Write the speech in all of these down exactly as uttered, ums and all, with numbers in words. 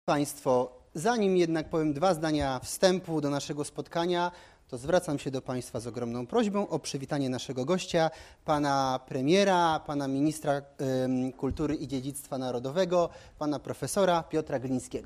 Państwo, zanim jednak powiem dwa zdania wstępu do naszego spotkania, to zwracam się do Państwa z ogromną prośbą o przywitanie naszego gościa, pana premiera, pana ministra y, kultury i dziedzictwa narodowego, pana profesora Piotra Glińskiego.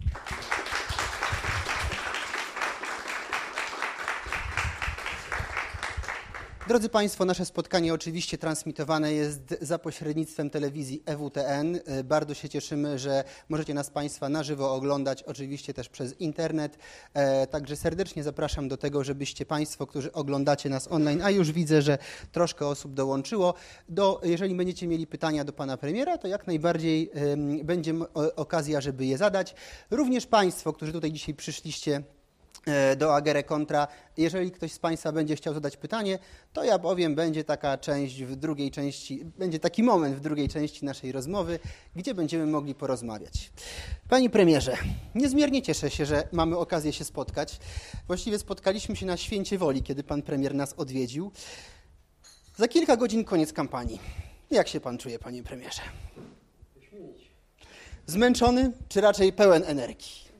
Drodzy Państwo, nasze spotkanie oczywiście transmitowane jest za pośrednictwem telewizji E W T N. Bardzo się cieszymy, że możecie nas Państwa na żywo oglądać, oczywiście też przez internet. Także serdecznie zapraszam do tego, żebyście Państwo, którzy oglądacie nas online, a już widzę, że troszkę osób dołączyło, do, jeżeli będziecie mieli pytania do Pana Premiera, to jak najbardziej um, będzie okazja, żeby je zadać. Również Państwo, którzy tutaj dzisiaj przyszliście do Agere Contra. Jeżeli ktoś z Państwa będzie chciał zadać pytanie, to ja powiem, będzie taka część w drugiej części, będzie taki moment w drugiej części naszej rozmowy, gdzie będziemy mogli porozmawiać. Panie premierze, niezmiernie cieszę się, że mamy okazję się spotkać. Właściwie spotkaliśmy się na Święcie Woli, kiedy pan premier nas odwiedził. Za kilka godzin koniec kampanii. Jak się pan czuje, panie premierze? Zmęczony, czy raczej pełen energii?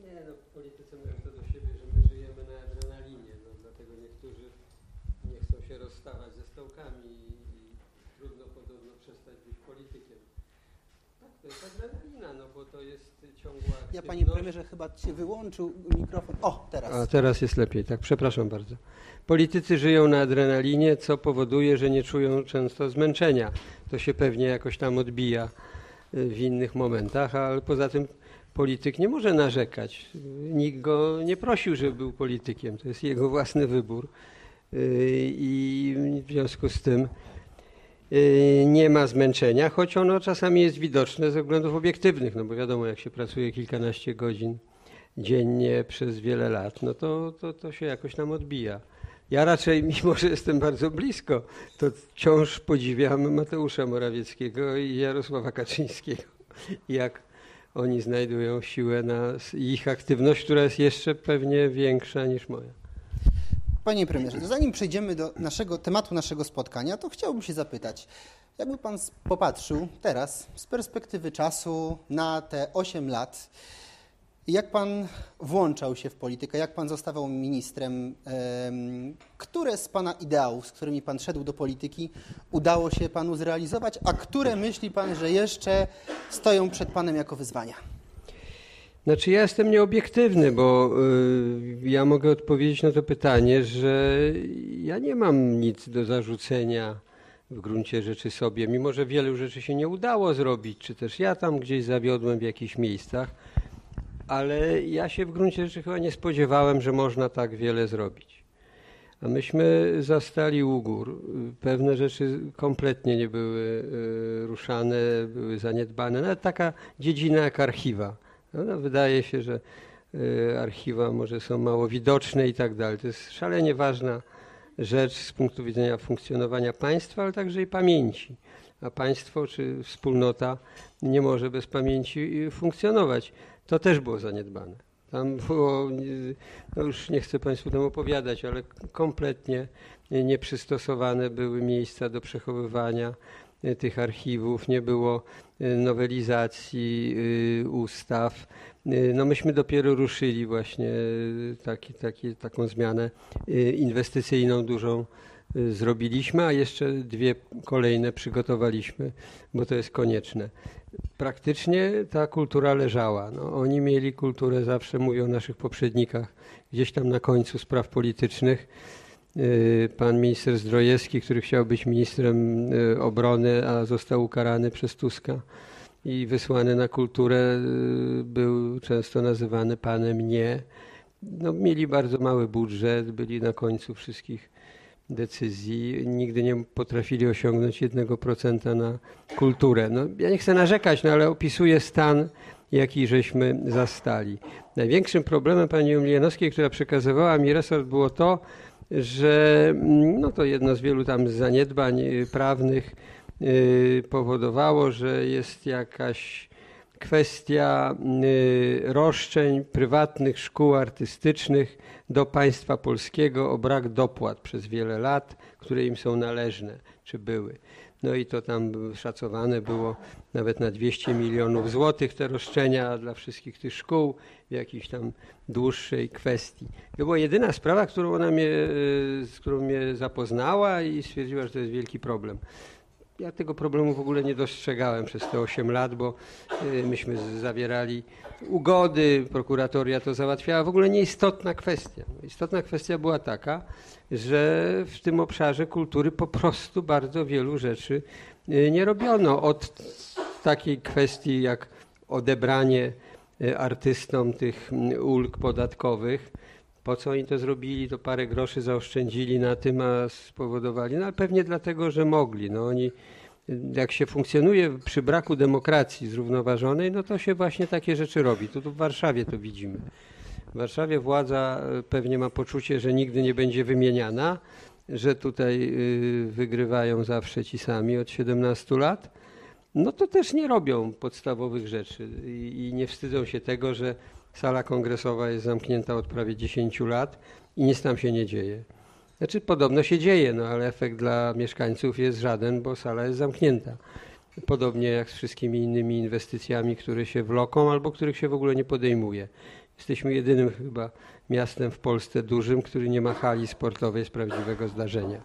Ja, panie premierze, chyba się wyłączył mikrofon. O, teraz. A teraz jest lepiej, tak, przepraszam bardzo. Politycy żyją na adrenalinie, co powoduje, że nie czują często zmęczenia. To się pewnie jakoś tam odbija w innych momentach, ale poza tym polityk nie może narzekać. Nikt go nie prosił, żeby był politykiem. To jest jego własny wybór. I w związku z tym nie ma zmęczenia, choć ono czasami jest widoczne ze względów obiektywnych, no bo wiadomo, jak się pracuje kilkanaście godzin dziennie przez wiele lat, no to, to, to się jakoś nam odbija. Ja raczej, mimo że jestem bardzo blisko, to wciąż podziwiam Mateusza Morawieckiego i Jarosława Kaczyńskiego, jak oni znajdują siłę na ich aktywność, która jest jeszcze pewnie większa niż moja. Panie premierze, zanim przejdziemy do naszego tematu naszego spotkania, to chciałbym się zapytać, jakby pan popatrzył teraz z perspektywy czasu na te osiem lat, jak pan włączał się w politykę, jak pan zostawał ministrem, które z pana ideałów, z którymi pan szedł do polityki, udało się panu zrealizować, a które myśli pan, że jeszcze stoją przed panem jako wyzwania? Znaczy ja jestem nieobiektywny, bo y, ja mogę odpowiedzieć na to pytanie, że ja nie mam nic do zarzucenia w gruncie rzeczy sobie, mimo że wielu rzeczy się nie udało zrobić, czy też ja tam gdzieś zawiodłem w jakichś miejscach, ale ja się w gruncie rzeczy chyba nie spodziewałem, że można tak wiele zrobić. A myśmy zastali u gór. Pewne rzeczy kompletnie nie były y, ruszane, były zaniedbane. Nawet taka dziedzina jak archiwa. No, wydaje się, że y, archiwa może są mało widoczne i tak dalej. To jest szalenie ważna rzecz z punktu widzenia funkcjonowania państwa, ale także i pamięci. A państwo czy wspólnota nie może bez pamięci funkcjonować. To też było zaniedbane. Tam było, no już nie chcę Państwu tam opowiadać, ale kompletnie nieprzystosowane były miejsca do przechowywania tych archiwów, nie było nowelizacji ustaw. No myśmy dopiero ruszyli właśnie taki, taki, taką zmianę inwestycyjną dużą zrobiliśmy, a jeszcze dwie kolejne przygotowaliśmy, bo to jest konieczne. Praktycznie ta kultura leżała. No, oni mieli kulturę, zawsze mówią o naszych poprzednikach, gdzieś tam na końcu spraw politycznych. Pan minister Zdrojewski, który chciał być ministrem obrony, a został ukarany przez Tuska i wysłany na kulturę, był często nazywany panem nie. No, mieli bardzo mały budżet, byli na końcu wszystkich decyzji, nigdy nie potrafili osiągnąć jednego procenta na kulturę. No, ja nie chcę narzekać, no, ale opisuję stan, jaki żeśmy zastali. Największym problemem pani Emilianowskiej, która przekazywała mi resort, było to, że no to jedno z wielu tam zaniedbań prawnych yy, powodowało, że jest jakaś kwestia yy, roszczeń prywatnych szkół artystycznych do państwa polskiego o brak dopłat przez wiele lat, które im są należne, czy były. no i to tam szacowane było nawet na dwieście milionów złotych te roszczenia dla wszystkich tych szkół w jakiejś tam dłuższej kwestii. To była jedyna sprawa, którą ona mnie, z którą mnie zapoznała i stwierdziła, że to jest wielki problem. Ja tego problemu w ogóle nie dostrzegałem przez te osiem lat, bo myśmy zawierali ugody, prokuratoria to załatwiała. W ogóle nieistotna kwestia. Istotna kwestia była taka, że w tym obszarze kultury po prostu bardzo wielu rzeczy nie robiono. Od takiej kwestii jak odebranie artystom tych ulg podatkowych. Po co oni to zrobili, to parę groszy zaoszczędzili na tym, a spowodowali, no ale pewnie dlatego, że mogli. No oni, jak się funkcjonuje przy braku demokracji zrównoważonej, no to się właśnie takie rzeczy robi. Tu, tu w Warszawie to widzimy. W Warszawie władza pewnie ma poczucie, że nigdy nie będzie wymieniana, że tutaj wygrywają zawsze ci sami od siedemnastu lat. No to też nie robią podstawowych rzeczy i, i nie wstydzą się tego, że sala kongresowa jest zamknięta od prawie dziesięciu lat i nic tam się nie dzieje. Znaczy podobno się dzieje, no ale efekt dla mieszkańców jest żaden, bo sala jest zamknięta. Podobnie jak z wszystkimi innymi inwestycjami, które się wloką albo których się w ogóle nie podejmuje. Jesteśmy jedynym chyba miastem w Polsce dużym, który nie ma hali sportowej z prawdziwego zdarzenia.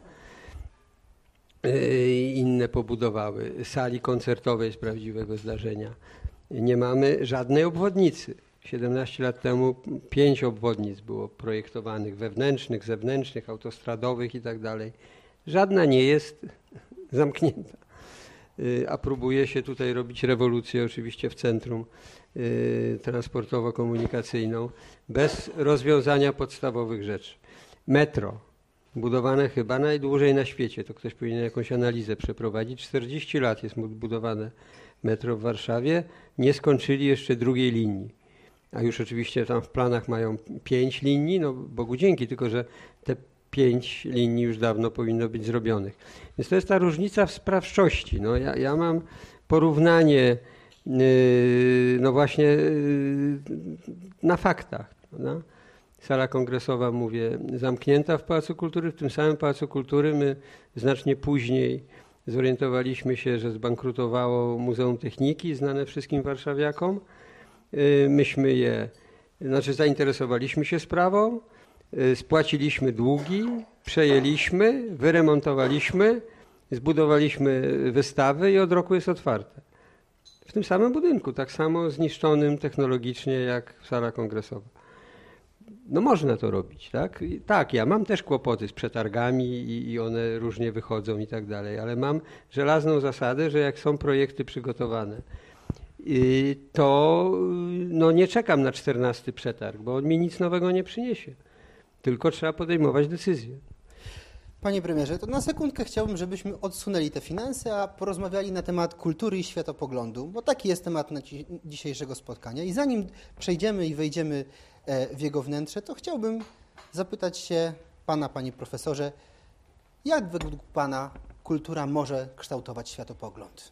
Inne pobudowały sali koncertowej z prawdziwego zdarzenia. Nie mamy żadnej obwodnicy. siedemnaście lat temu pięć obwodnic było projektowanych, wewnętrznych, zewnętrznych, autostradowych i tak dalej. Żadna nie jest zamknięta. A próbuje się tutaj robić rewolucję oczywiście w centrum transportowo-komunikacyjną bez rozwiązania podstawowych rzeczy. Metro, budowane chyba najdłużej na świecie, to ktoś powinien jakąś analizę przeprowadzić. czterdzieści lat jest budowane metro w Warszawie, nie skończyli jeszcze drugiej linii. A już oczywiście tam w planach mają pięć linii, no Bogu dzięki, tylko że te pięć linii już dawno powinno być zrobionych. Więc to jest ta różnica w sprawczości. No ja, ja mam porównanie yy, no właśnie yy, na faktach. No. Sala kongresowa, mówię, zamknięta w Pałacu Kultury. W tym samym Pałacu Kultury my znacznie później zorientowaliśmy się, że zbankrutowało Muzeum Techniki, znane wszystkim warszawiakom. Myśmy je, znaczy zainteresowaliśmy się sprawą, spłaciliśmy długi, przejęliśmy, wyremontowaliśmy, zbudowaliśmy wystawy i od roku jest otwarte. W tym samym budynku, tak samo zniszczonym technologicznie jak sala kongresowa. No można to robić, tak? Tak, ja mam też kłopoty z przetargami i, i one różnie wychodzą i tak dalej, ale mam żelazną zasadę, że jak są projekty przygotowane, to no nie czekam na czternasty przetarg, bo on mi nic nowego nie przyniesie. Tylko trzeba podejmować decyzje. Panie premierze, to na sekundkę chciałbym, żebyśmy odsunęli te finanse, a porozmawiali na temat kultury i światopoglądu, bo taki jest temat na dzi- dzisiejszego spotkania. I zanim przejdziemy i wejdziemy w jego wnętrze, to chciałbym zapytać się pana, panie profesorze, jak według pana kultura może kształtować światopogląd?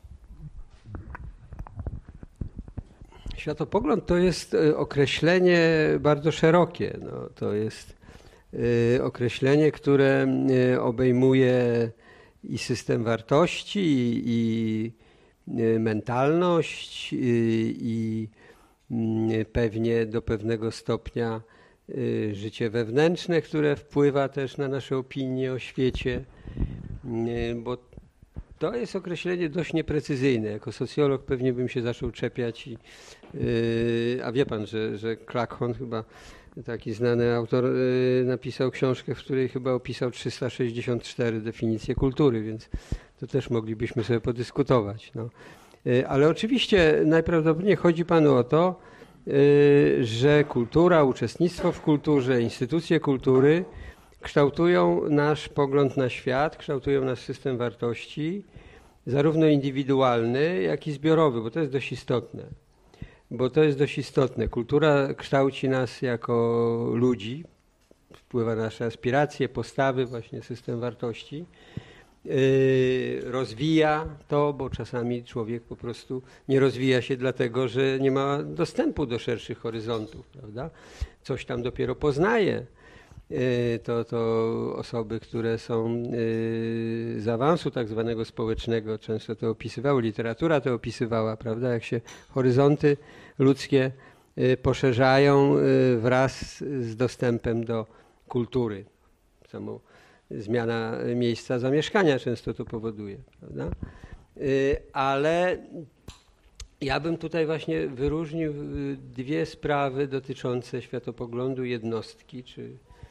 Światopogląd to jest określenie bardzo szerokie. No, to jest określenie, które obejmuje i system wartości, i, i mentalność, i, i pewnie do pewnego stopnia życie wewnętrzne, które wpływa też na nasze opinie o świecie, bo to jest określenie dość nieprecyzyjne. Jako socjolog pewnie bym się zaczął czepiać, i, yy, a wie pan, że, że Klackhon, chyba taki znany autor, yy, napisał książkę, w której chyba opisał trzysta sześćdziesiąt cztery definicje kultury, więc to też moglibyśmy sobie podyskutować. No. Yy, ale oczywiście najprawdopodobniej chodzi panu o to, yy, że kultura, uczestnictwo w kulturze, instytucje kultury kształtują nasz pogląd na świat, kształtują nasz system wartości, zarówno indywidualny, jak i zbiorowy, bo to jest dość istotne. Bo to jest dość istotne. Kultura kształci nas jako ludzi, wpływa na nasze aspiracje, postawy, właśnie system wartości. Yy, rozwija to, bo czasami człowiek po prostu nie rozwija się dlatego, że nie ma dostępu do szerszych horyzontów, prawda? Coś tam dopiero poznaje. to, to osoby, które są z awansu tak zwanego społecznego, często to opisywały, literatura to opisywała, prawda, jak się horyzonty ludzkie poszerzają wraz z dostępem do kultury. Samo zmiana miejsca zamieszkania często to powoduje, prawda? Ale ja bym tutaj właśnie wyróżnił dwie sprawy dotyczące światopoglądu jednostki, czy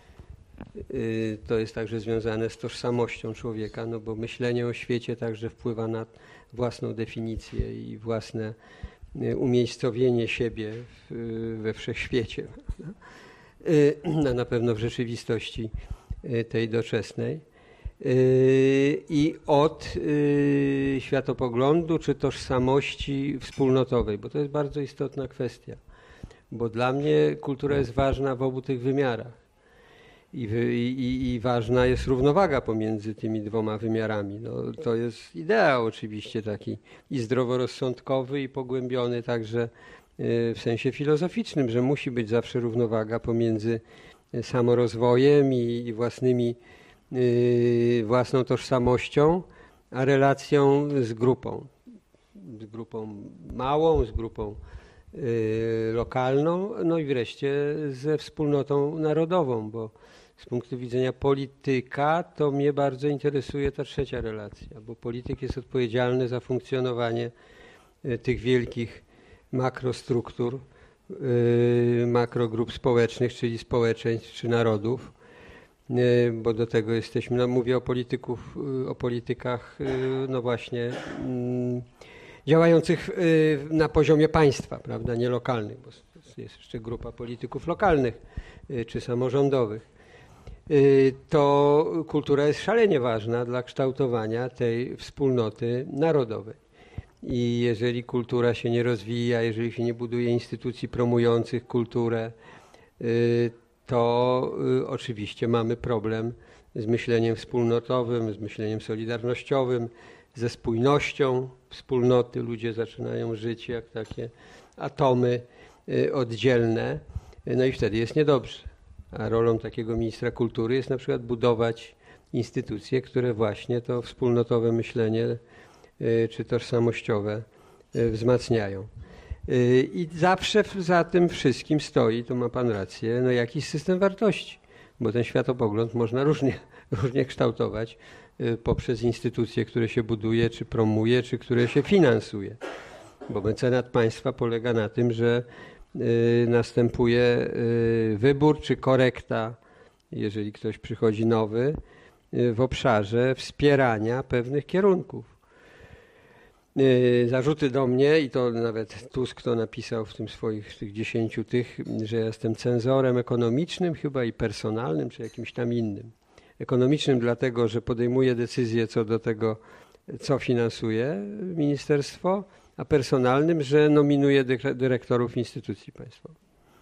to jest także związane z tożsamością człowieka, no bo myślenie o świecie także wpływa na własną definicję i własne umiejscowienie siebie w, we wszechświecie, a na pewno w rzeczywistości tej doczesnej. I od światopoglądu czy tożsamości wspólnotowej, bo to jest bardzo istotna kwestia, bo dla mnie kultura jest ważna w obu tych wymiarach. I, i, I ważna jest równowaga pomiędzy tymi dwoma wymiarami. No, to jest ideał oczywiście taki i zdroworozsądkowy, i pogłębiony także w sensie filozoficznym, że musi być zawsze równowaga pomiędzy samorozwojem i, i własnymi, yy, własną tożsamością, a relacją z grupą. Z grupą małą, z grupą yy, lokalną, no i wreszcie ze wspólnotą narodową, bo z punktu widzenia polityka to mnie bardzo interesuje ta trzecia relacja, bo polityk jest odpowiedzialny za funkcjonowanie tych wielkich makrostruktur, makrogrup społecznych, czyli społeczeństw czy narodów, bo do tego jesteśmy, no mówię o polityków, o politykach no właśnie działających na poziomie państwa, prawda, nie lokalnych, bo jest jeszcze grupa polityków lokalnych czy samorządowych. To kultura jest szalenie ważna dla kształtowania tej wspólnoty narodowej. I jeżeli kultura się nie rozwija, jeżeli się nie buduje instytucji promujących kulturę, to oczywiście mamy problem z myśleniem wspólnotowym, z myśleniem solidarnościowym, ze spójnością wspólnoty. Ludzie zaczynają żyć jak takie atomy oddzielne, no i wtedy jest niedobrze. A rolą takiego ministra kultury jest na przykład budować instytucje, które właśnie to wspólnotowe myślenie czy tożsamościowe wzmacniają. I zawsze za tym wszystkim stoi, to ma pan rację, no jakiś system wartości, bo ten światopogląd można różnie, różnie kształtować poprzez instytucje, które się buduje, czy promuje, czy które się finansuje. Bo mecenat państwa polega na tym, że następuje wybór czy korekta, jeżeli ktoś przychodzi nowy, w obszarze wspierania pewnych kierunków. Zarzuty do mnie, i to nawet Tusk to napisał w tym swoich tych dziesięciu tych, że jestem cenzorem ekonomicznym chyba i personalnym, czy jakimś tam innym. Ekonomicznym dlatego, że podejmuję decyzje co do tego, co finansuje ministerstwo, a personalnym, że nominuje dyrektorów instytucji państwowych.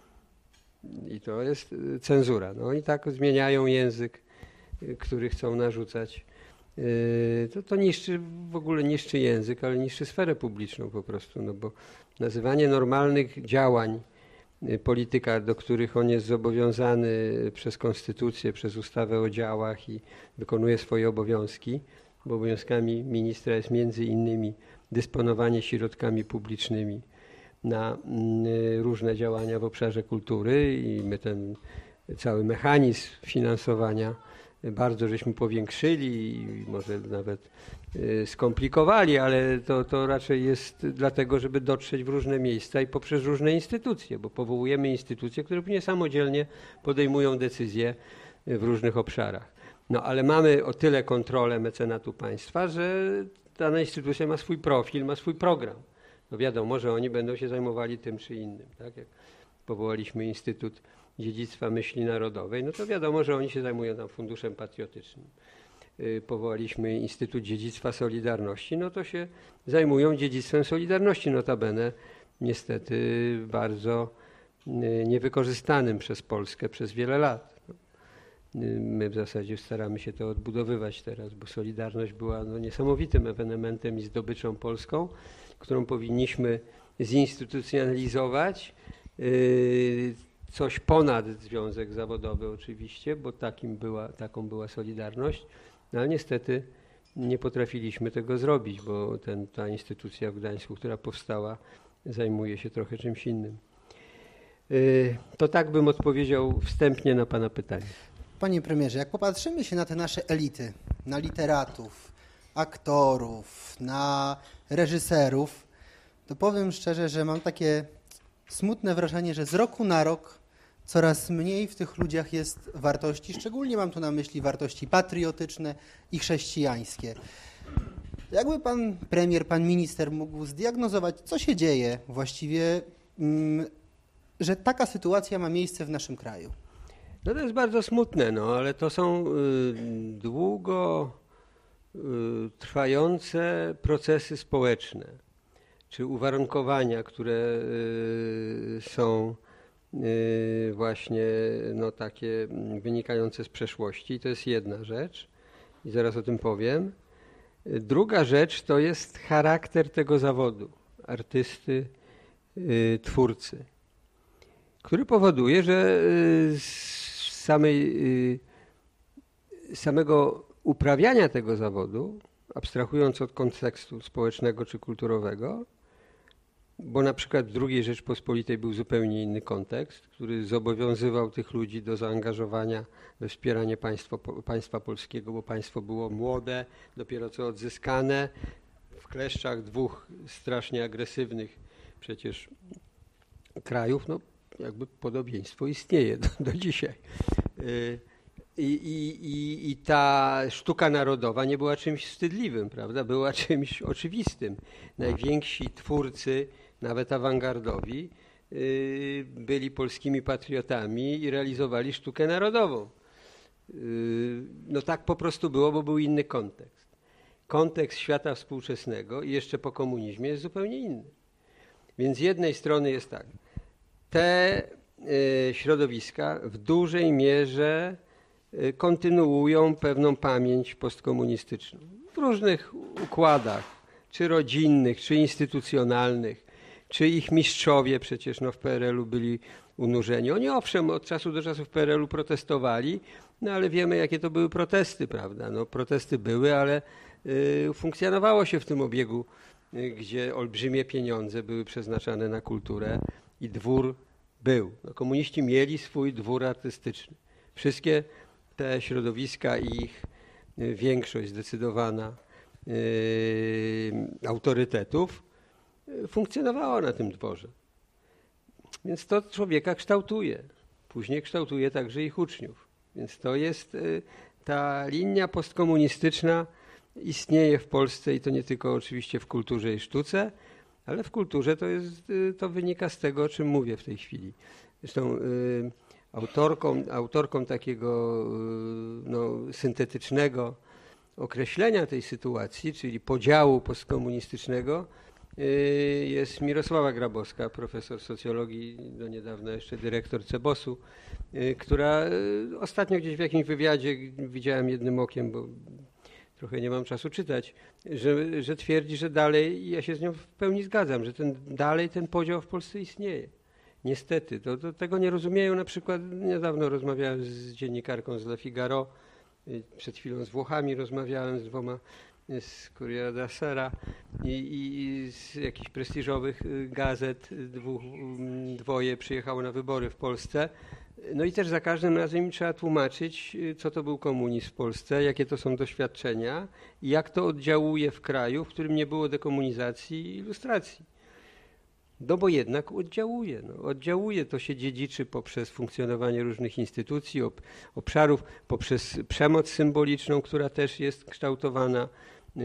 I to jest cenzura. No i tak zmieniają język, który chcą narzucać. To, to niszczy, w ogóle niszczy język, ale niszczy sferę publiczną po prostu, no bo nazywanie normalnych działań polityka, do których on jest zobowiązany przez konstytucję, przez ustawę o działach i wykonuje swoje obowiązki, bo obowiązkami ministra jest między innymi dysponowanie środkami publicznymi na różne działania w obszarze kultury i my ten cały mechanizm finansowania bardzo żeśmy powiększyli i może nawet skomplikowali, ale to, to raczej jest dlatego, żeby dotrzeć w różne miejsca i poprzez różne instytucje, bo powołujemy instytucje, które później samodzielnie podejmują decyzje w różnych obszarach. No ale mamy o tyle kontrolę mecenatu państwa, że dana instytucja ma swój profil, ma swój program. No wiadomo, że oni będą się zajmowali tym czy innym. Tak? Jak powołaliśmy Instytut Dziedzictwa Myśli Narodowej, no to wiadomo, że oni się zajmują tam funduszem patriotycznym. Powołaliśmy Instytut Dziedzictwa Solidarności, no to się zajmują dziedzictwem Solidarności, notabene niestety bardzo niewykorzystanym przez Polskę przez wiele lat. My w zasadzie staramy się to odbudowywać teraz, bo Solidarność była no, niesamowitym ewenementem i zdobyczą polską, którą powinniśmy zinstytucjonalizować, yy, coś ponad związek zawodowy oczywiście, bo takim była, taką była Solidarność, no ale niestety nie potrafiliśmy tego zrobić, bo ten, ta instytucja w Gdańsku, która powstała, zajmuje się trochę czymś innym. To tak bym odpowiedział wstępnie na pana pytanie. Panie premierze, jak popatrzymy się na te nasze elity, na literatów, aktorów, na reżyserów, to powiem szczerze, że mam takie smutne wrażenie, że z roku na rok coraz mniej w tych ludziach jest wartości, szczególnie mam tu na myśli wartości patriotyczne i chrześcijańskie. Jakby pan premier, pan minister mógł zdiagnozować, co się dzieje właściwie, że taka sytuacja ma miejsce w naszym kraju? No to jest bardzo smutne, no, ale to są y, długo y, trwające procesy społeczne, czy uwarunkowania, które y, są y, właśnie no, takie wynikające z przeszłości. I to jest jedna rzecz i zaraz o tym powiem. Druga rzecz to jest charakter tego zawodu, artysty, y, twórcy, który powoduje, że y, samej, y, samego uprawiania tego zawodu, abstrahując od kontekstu społecznego czy kulturowego, bo na przykład w drugiej Rzeczpospolitej był zupełnie inny kontekst, który zobowiązywał tych ludzi do zaangażowania we wspieranie państwa, państwa polskiego, bo państwo było młode, dopiero co odzyskane, w kleszczach dwóch strasznie agresywnych przecież krajów, no jakby podobieństwo istnieje do, do dzisiaj. I, i, i, I ta sztuka narodowa nie była czymś wstydliwym, prawda? Była czymś oczywistym. Najwięksi twórcy, nawet awangardowi, byli polskimi patriotami i realizowali sztukę narodową. No tak po prostu było, bo był inny kontekst. Kontekst świata współczesnego i jeszcze po komunizmie jest zupełnie inny. Więc z jednej strony jest tak, te środowiska w dużej mierze kontynuują pewną pamięć postkomunistyczną w różnych układach, czy rodzinnych, czy instytucjonalnych, czy ich mistrzowie przecież no, w P R L u byli unurzeni. Oni owszem od czasu do czasu w P R L u protestowali, no ale wiemy jakie to były protesty, prawda? No, protesty były, ale y, funkcjonowało się w tym obiegu, y, gdzie olbrzymie pieniądze były przeznaczane na kulturę i dwór był. No, komuniści mieli swój dwór artystyczny. Wszystkie te środowiska i ich y, większość zdecydowana y, autorytetów y, funkcjonowała na tym dworze. Więc to człowieka kształtuje. Później kształtuje także ich uczniów. Więc to jest y, ta linia postkomunistyczna istnieje w Polsce i to nie tylko oczywiście w kulturze i sztuce, ale w kulturze to, jest, y, to wynika z tego, o czym mówię w tej chwili. Zresztą y, autorką, autorką takiego y, no, syntetycznego określenia tej sytuacji, czyli podziału postkomunistycznego, jest Mirosława Grabowska, profesor socjologii, do niedawna jeszcze dyrektor Cebosu, która ostatnio gdzieś w jakimś wywiadzie widziałem jednym okiem, bo trochę nie mam czasu czytać, że, że twierdzi, że dalej, i ja się z nią w pełni zgadzam, że ten, dalej ten podział w Polsce istnieje. Niestety, to, to tego nie rozumieją. Na przykład niedawno rozmawiałem z dziennikarką z Le Figaro, przed chwilą z Włochami rozmawiałem, z dwoma z Corriere della Sera i, i z jakichś prestiżowych gazet. Dwóch, dwoje przyjechało na wybory w Polsce. No i też za każdym razem im trzeba tłumaczyć, co to był komunizm w Polsce, jakie to są doświadczenia i jak to oddziałuje w kraju, w którym nie było dekomunizacji i ilustracji. No bo jednak oddziałuje. No. Oddziałuje, to się dziedziczy poprzez funkcjonowanie różnych instytucji, ob, obszarów, poprzez przemoc symboliczną, która też jest kształtowana yy,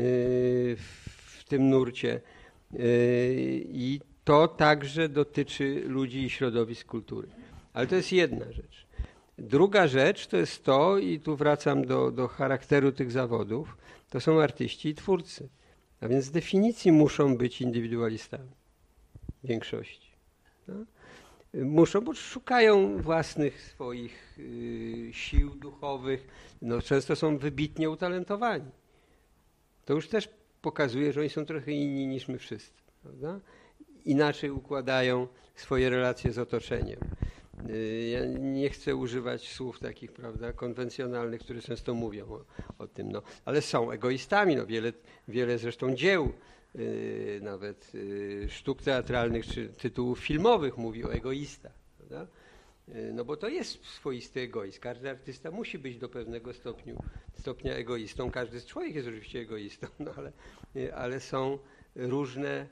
w tym nurcie. Yy, I to także dotyczy ludzi i środowisk kultury. Ale to jest jedna rzecz. Druga rzecz to jest to, i tu wracam do, do charakteru tych zawodów, to są artyści i twórcy. A więc z definicji muszą być indywidualistami. Większości. No. Muszą, bo szukają własnych swoich y, sił duchowych. No, często są wybitnie utalentowani. To już też pokazuje, że oni są trochę inni niż my wszyscy. Prawda? Inaczej układają swoje relacje z otoczeniem. Ja nie chcę używać słów takich, prawda, konwencjonalnych, które często mówią o, o tym, no, ale są egoistami, no, wiele, wiele zresztą dzieł, yy, nawet yy, sztuk teatralnych czy tytułów filmowych mówi o egoistach, prawda? Yy, no bo to jest swoisty egoizm. Każdy artysta musi być do pewnego stopniu, stopnia egoistą. Każdy człowiek jest oczywiście egoistą, no, ale, yy, ale są różne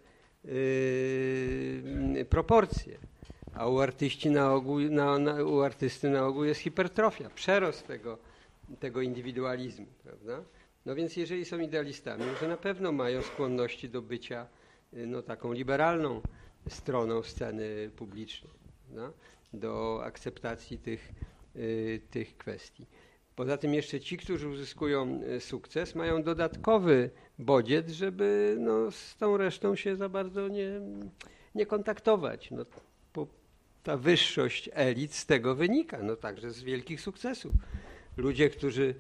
yy, proporcje. A u artyści na ogół, na, na, u artysty na ogół jest hipertrofia, przerost tego, tego indywidualizmu, prawda? No więc jeżeli są idealistami, to na pewno mają skłonności do bycia no, taką liberalną stroną sceny publicznej, prawda? Do akceptacji tych, y, tych kwestii. Poza tym jeszcze ci, którzy uzyskują sukces, mają dodatkowy bodziec, żeby no, z tą resztą się za bardzo nie, nie kontaktować. No, po, ta wyższość elit z tego wynika, no także z wielkich sukcesów. Ludzie, którzy,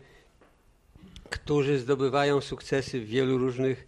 którzy zdobywają sukcesy w wielu różnych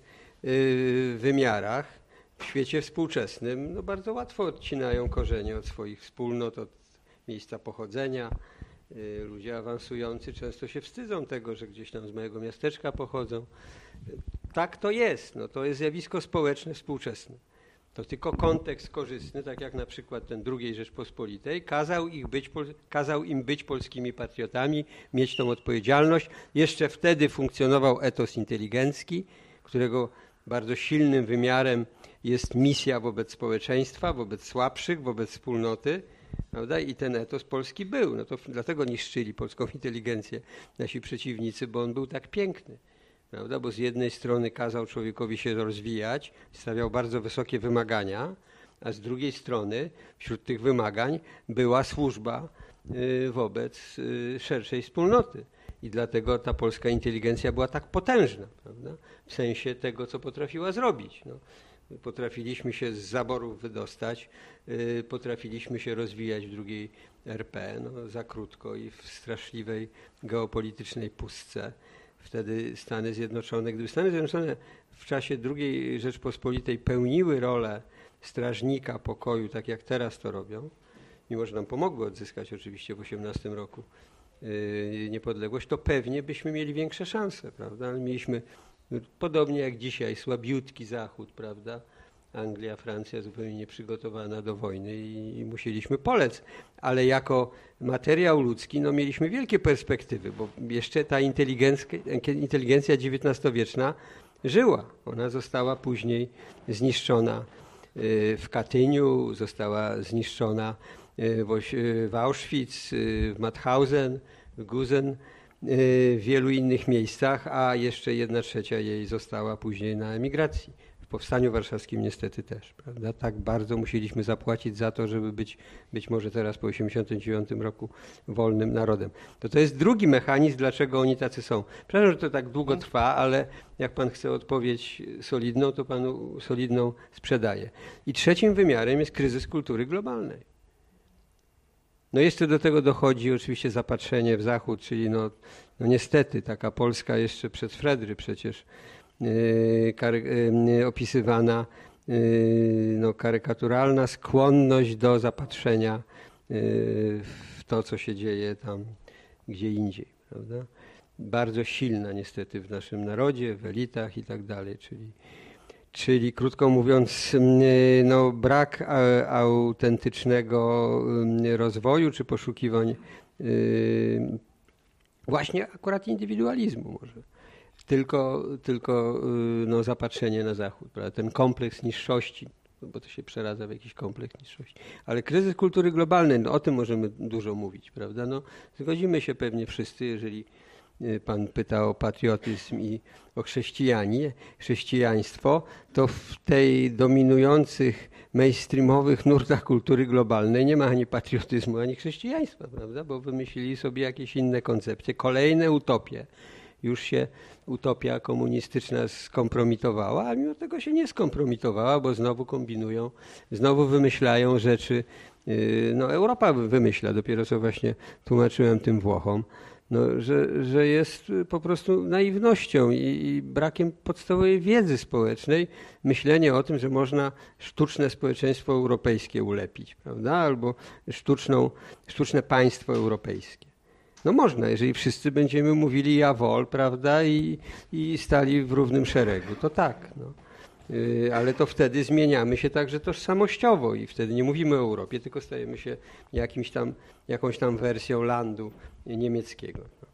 y, wymiarach w świecie współczesnym, no bardzo łatwo odcinają korzenie od swoich wspólnot, od miejsca pochodzenia. Y, ludzie awansujący często się wstydzą tego, że gdzieś tam z mojego miasteczka pochodzą. Y, tak to jest, no to jest zjawisko społeczne współczesne. To tylko kontekst korzystny, tak jak na przykład ten drugiej Rzeczpospolitej, kazał, ich być, kazał im być polskimi patriotami, mieć tą odpowiedzialność. Jeszcze wtedy funkcjonował etos inteligencki, którego bardzo silnym wymiarem jest misja wobec społeczeństwa, wobec słabszych, wobec wspólnoty. Prawda? I ten etos polski był. No to dlatego niszczyli polską inteligencję nasi przeciwnicy, bo on był tak piękny. Prawda? Bo z jednej strony kazał człowiekowi się rozwijać, stawiał bardzo wysokie wymagania, a z drugiej strony wśród tych wymagań była służba y, wobec y, szerszej wspólnoty. I dlatego ta polska inteligencja była tak potężna, prawda? W sensie tego, co potrafiła zrobić. No, potrafiliśmy się z zaborów wydostać, y, potrafiliśmy się rozwijać w drugiej R P, no, za krótko i w straszliwej geopolitycznej pustce. Wtedy Stany Zjednoczone, gdyby Stany Zjednoczone w czasie drugiej Rzeczpospolitej pełniły rolę strażnika pokoju, tak jak teraz to robią, mimo że nam pomogły odzyskać oczywiście w osiemnastym roku yy, niepodległość, to pewnie byśmy mieli większe szanse, prawda? Ale mieliśmy podobnie jak dzisiaj słabiutki Zachód, prawda? Anglia, Francja zupełnie nieprzygotowana do wojny i, i musieliśmy polec. Ale jako materiał ludzki no, mieliśmy wielkie perspektywy, bo jeszcze ta inteligencja dziewiętnastowieczna żyła. Ona została później zniszczona w Katyniu, została zniszczona w Auschwitz, w Mauthausen, w Gusen, w wielu innych miejscach, a jeszcze jedna trzecia jej została później na emigracji. W Powstaniu Warszawskim niestety też, prawda? Tak bardzo musieliśmy zapłacić za to, żeby być być może teraz po osiemdziesiątym dziewiątym roku wolnym narodem. To to jest drugi mechanizm, dlaczego oni tacy są. Przepraszam, że to tak długo trwa, ale jak pan chce odpowiedź solidną, to panu solidną sprzedaję. I trzecim wymiarem jest kryzys kultury globalnej. No jeszcze do tego dochodzi oczywiście zapatrzenie w Zachód, czyli no, no niestety taka Polska jeszcze przed Fredry przecież opisywana no, karykaturalna skłonność do zapatrzenia w to, co się dzieje tam gdzie indziej, prawda? Bardzo silna niestety w naszym narodzie, w elitach i tak dalej, czyli, czyli krótko mówiąc no, brak autentycznego rozwoju czy poszukiwań właśnie akurat indywidualizmu może. Tylko, tylko no, zapatrzenie na Zachód, prawda? Ten kompleks niższości, bo to się przeradza w jakiś kompleks niższości. Ale kryzys kultury globalnej, no, o tym możemy dużo mówić, prawda? No, zgodzimy się pewnie wszyscy, jeżeli pan pyta o patriotyzm i o chrześcijanie, chrześcijaństwo, to w tej dominujących mainstreamowych nurtach kultury globalnej nie ma ani patriotyzmu, ani chrześcijaństwa, prawda? Bo wymyślili sobie jakieś inne koncepcje, kolejne utopie. Już się utopia komunistyczna skompromitowała, a mimo tego się nie skompromitowała, bo znowu kombinują, znowu wymyślają rzeczy. No, Europa wymyśla, dopiero co właśnie tłumaczyłem tym Włochom, No, że, że jest po prostu naiwnością i, i brakiem podstawowej wiedzy społecznej myślenie o tym, że można sztuczne społeczeństwo europejskie ulepić, prawda? Albo sztuczną, sztuczne państwo europejskie. No można, jeżeli wszyscy będziemy mówili jawohl, prawda, i, i stali w równym szeregu, to tak. No. Yy, ale to wtedy zmieniamy się także tożsamościowo i wtedy nie mówimy o Europie, tylko stajemy się jakimś tam, jakąś tam wersją landu niemieckiego. No.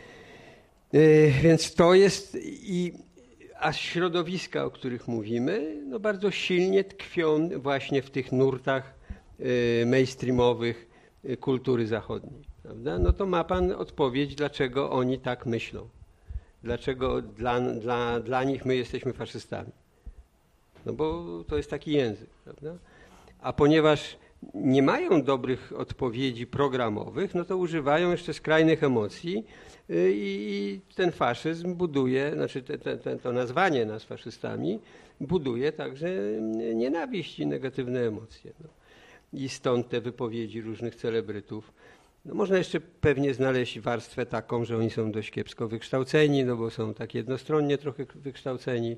Yy, więc to jest, i, a środowiska, o których mówimy, no bardzo silnie tkwią właśnie w tych nurtach yy, mainstreamowych yy, kultury zachodniej. Prawda? No to ma pan odpowiedź, dlaczego oni tak myślą. Dlaczego dla, dla, dla nich my jesteśmy faszystami. No bo to jest taki język, prawda? A ponieważ nie mają dobrych odpowiedzi programowych, no to używają jeszcze skrajnych emocji i ten faszyzm buduje, znaczy te, te, te, to nazwanie nas faszystami buduje także nienawiść i negatywne emocje. No. I stąd te wypowiedzi różnych celebrytów. No można jeszcze pewnie znaleźć warstwę taką, że oni są dość kiepsko wykształceni, no bo są tak jednostronnie trochę wykształceni.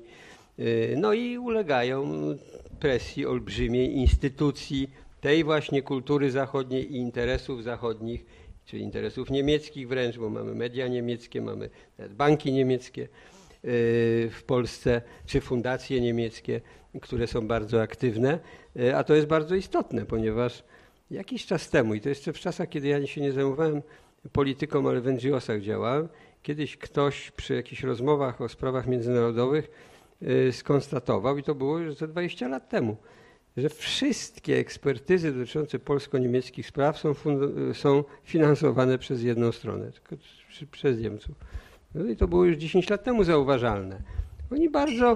No i ulegają presji olbrzymiej instytucji tej właśnie kultury zachodniej i interesów zachodnich, czy interesów niemieckich wręcz, bo mamy media niemieckie, mamy nawet banki niemieckie w Polsce, czy fundacje niemieckie, które są bardzo aktywne, a to jest bardzo istotne, ponieważ jakiś czas temu, i to jeszcze w czasach, kiedy ja się nie zajmowałem polityką, ale w en dżi osach działałem, kiedyś ktoś przy jakichś rozmowach o sprawach międzynarodowych skonstatował, i to było już ze dwadzieścia lat temu, że wszystkie ekspertyzy dotyczące polsko-niemieckich spraw są, są finansowane przez jedną stronę, tylko przez Niemców. No i to było już dziesięć lat temu zauważalne. Oni bardzo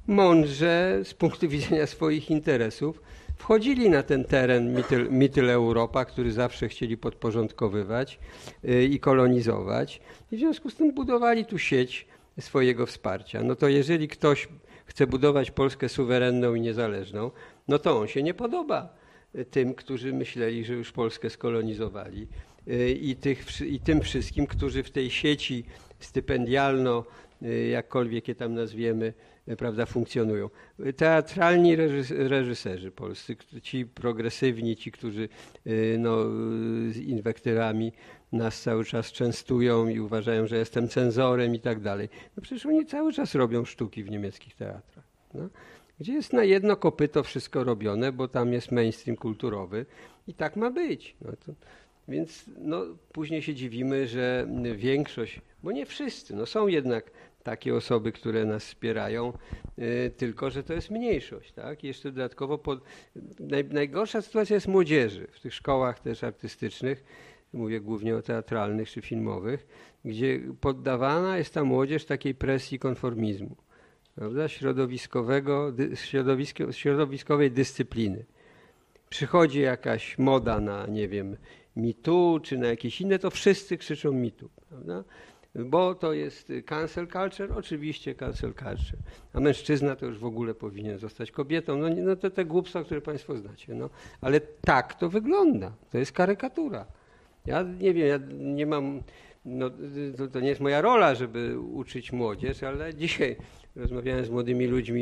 mądrze z punktu widzenia swoich interesów wchodzili na ten teren Mittel, Mitteleuropa, który zawsze chcieli podporządkowywać i kolonizować, i w związku z tym budowali tu sieć swojego wsparcia. No to jeżeli ktoś chce budować Polskę suwerenną i niezależną, no to on się nie podoba tym, którzy myśleli, że już Polskę skolonizowali i, tych, i tym wszystkim, którzy w tej sieci stypendialno, jakkolwiek je tam nazwiemy, prawda, funkcjonują. Teatralni reżyserzy polscy, ci progresywni, ci, którzy no, z inwektywami nas cały czas częstują i uważają, że jestem cenzorem i tak dalej. No przecież oni cały czas robią sztuki w niemieckich teatrach. No. Gdzie jest na jedno kopyto wszystko robione, bo tam jest mainstream kulturowy i tak ma być. No to, więc no, później się dziwimy, że większość, bo nie wszyscy, no są jednak takie osoby, które nas wspierają, y, tylko że to jest mniejszość. Tak? I jeszcze dodatkowo pod, naj, najgorsza sytuacja jest młodzieży w tych szkołach też artystycznych, mówię głównie o teatralnych czy filmowych, gdzie poddawana jest ta młodzież takiej presji konformizmu, prawda? Środowiskowego, dy, środowisko, środowiskowej dyscypliny. Przychodzi jakaś moda na, nie wiem, Me Too czy na jakieś inne, to wszyscy krzyczą Me Too, prawda? Bo to jest cancel culture, oczywiście cancel culture, a mężczyzna to już w ogóle powinien zostać kobietą. No, no to te głupstwa, które państwo znacie, no. Ale tak to wygląda, to jest karykatura. Ja nie wiem, ja nie mam, no, to, to nie jest moja rola, żeby uczyć młodzież, ale dzisiaj rozmawiałem z młodymi ludźmi.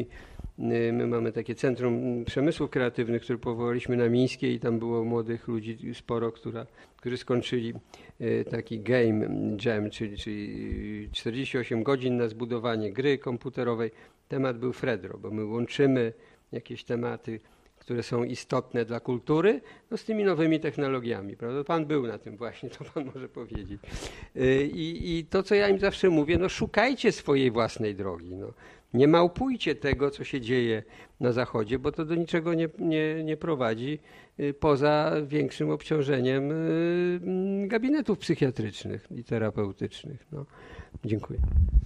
My mamy takie Centrum Przemysłów Kreatywnych, które powołaliśmy na Mińskiej i tam było młodych ludzi sporo, która, którzy skończyli taki game jam, czyli, czyli czterdzieści osiem godzin na zbudowanie gry komputerowej. Temat był Fredro, bo my łączymy jakieś tematy, które są istotne dla kultury, no z tymi nowymi technologiami. Prawda? Pan był na tym właśnie, to pan może powiedzieć. I, i to, co ja im zawsze mówię, no szukajcie swojej własnej drogi. No. Nie małpujcie tego, co się dzieje na Zachodzie, bo to do niczego nie, nie, nie prowadzi poza większym obciążeniem gabinetów psychiatrycznych i terapeutycznych. No. Dziękuję.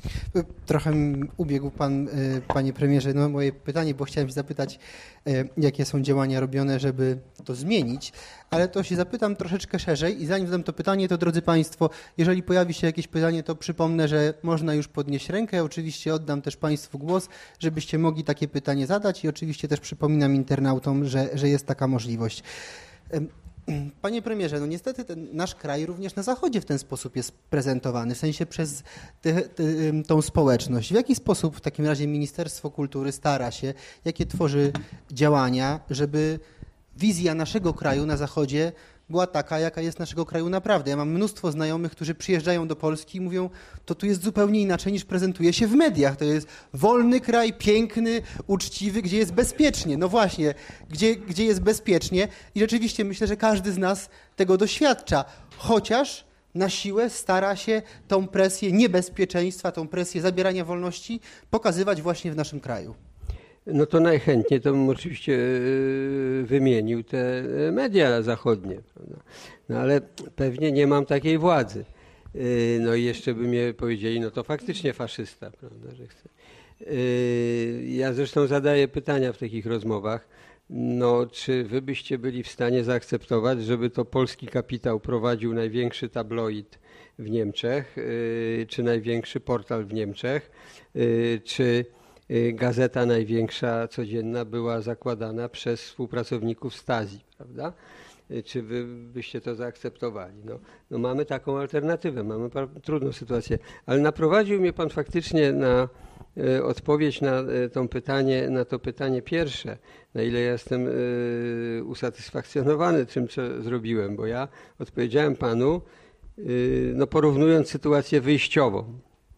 Trochę ubiegł pan, panie premierze, no moje pytanie, bo chciałem się zapytać, jakie są działania robione, żeby to zmienić, ale to się zapytam troszeczkę szerzej i zanim zadam to pytanie, to drodzy państwo, jeżeli pojawi się jakieś pytanie, to przypomnę, że można już podnieść rękę. Oczywiście oddam też państwu głos, żebyście mogli takie pytanie zadać i oczywiście też przypominam internautom, że, że jest taka możliwość. Panie premierze, no niestety ten nasz kraj również na Zachodzie w ten sposób jest prezentowany, w sensie przez te, te, tą społeczność. W jaki sposób w takim razie Ministerstwo Kultury stara się, jakie tworzy działania, żeby wizja naszego kraju na Zachodzie była taka, jaka jest naszego kraju naprawdę? Ja mam mnóstwo znajomych, którzy przyjeżdżają do Polski i mówią, to tu jest zupełnie inaczej niż prezentuje się w mediach. To jest wolny kraj, piękny, uczciwy, gdzie jest bezpiecznie. No właśnie, gdzie, gdzie jest bezpiecznie i rzeczywiście myślę, że każdy z nas tego doświadcza, chociaż na siłę stara się tą presję niebezpieczeństwa, tą presję zabierania wolności pokazywać właśnie w naszym kraju. No to najchętniej to bym oczywiście wymienił te media zachodnie, prawda? No ale pewnie nie mam takiej władzy. No i jeszcze by mnie powiedzieli, no to faktycznie faszysta, prawda, że chce. Ja zresztą zadaję pytania w takich rozmowach, no czy wy byście byli w stanie zaakceptować, żeby to polski kapitał prowadził największy tabloid w Niemczech, czy największy portal w Niemczech, czy gazeta największa codzienna była zakładana przez współpracowników Stasi, prawda? Czy wy byście to zaakceptowali? No, no mamy taką alternatywę, mamy trudną sytuację, ale naprowadził mnie pan faktycznie na e, odpowiedź na, e, to pytanie, na to pytanie pierwsze, na ile ja jestem e, usatysfakcjonowany tym, co zrobiłem, bo ja odpowiedziałem panu, e, no porównując sytuację wyjściową,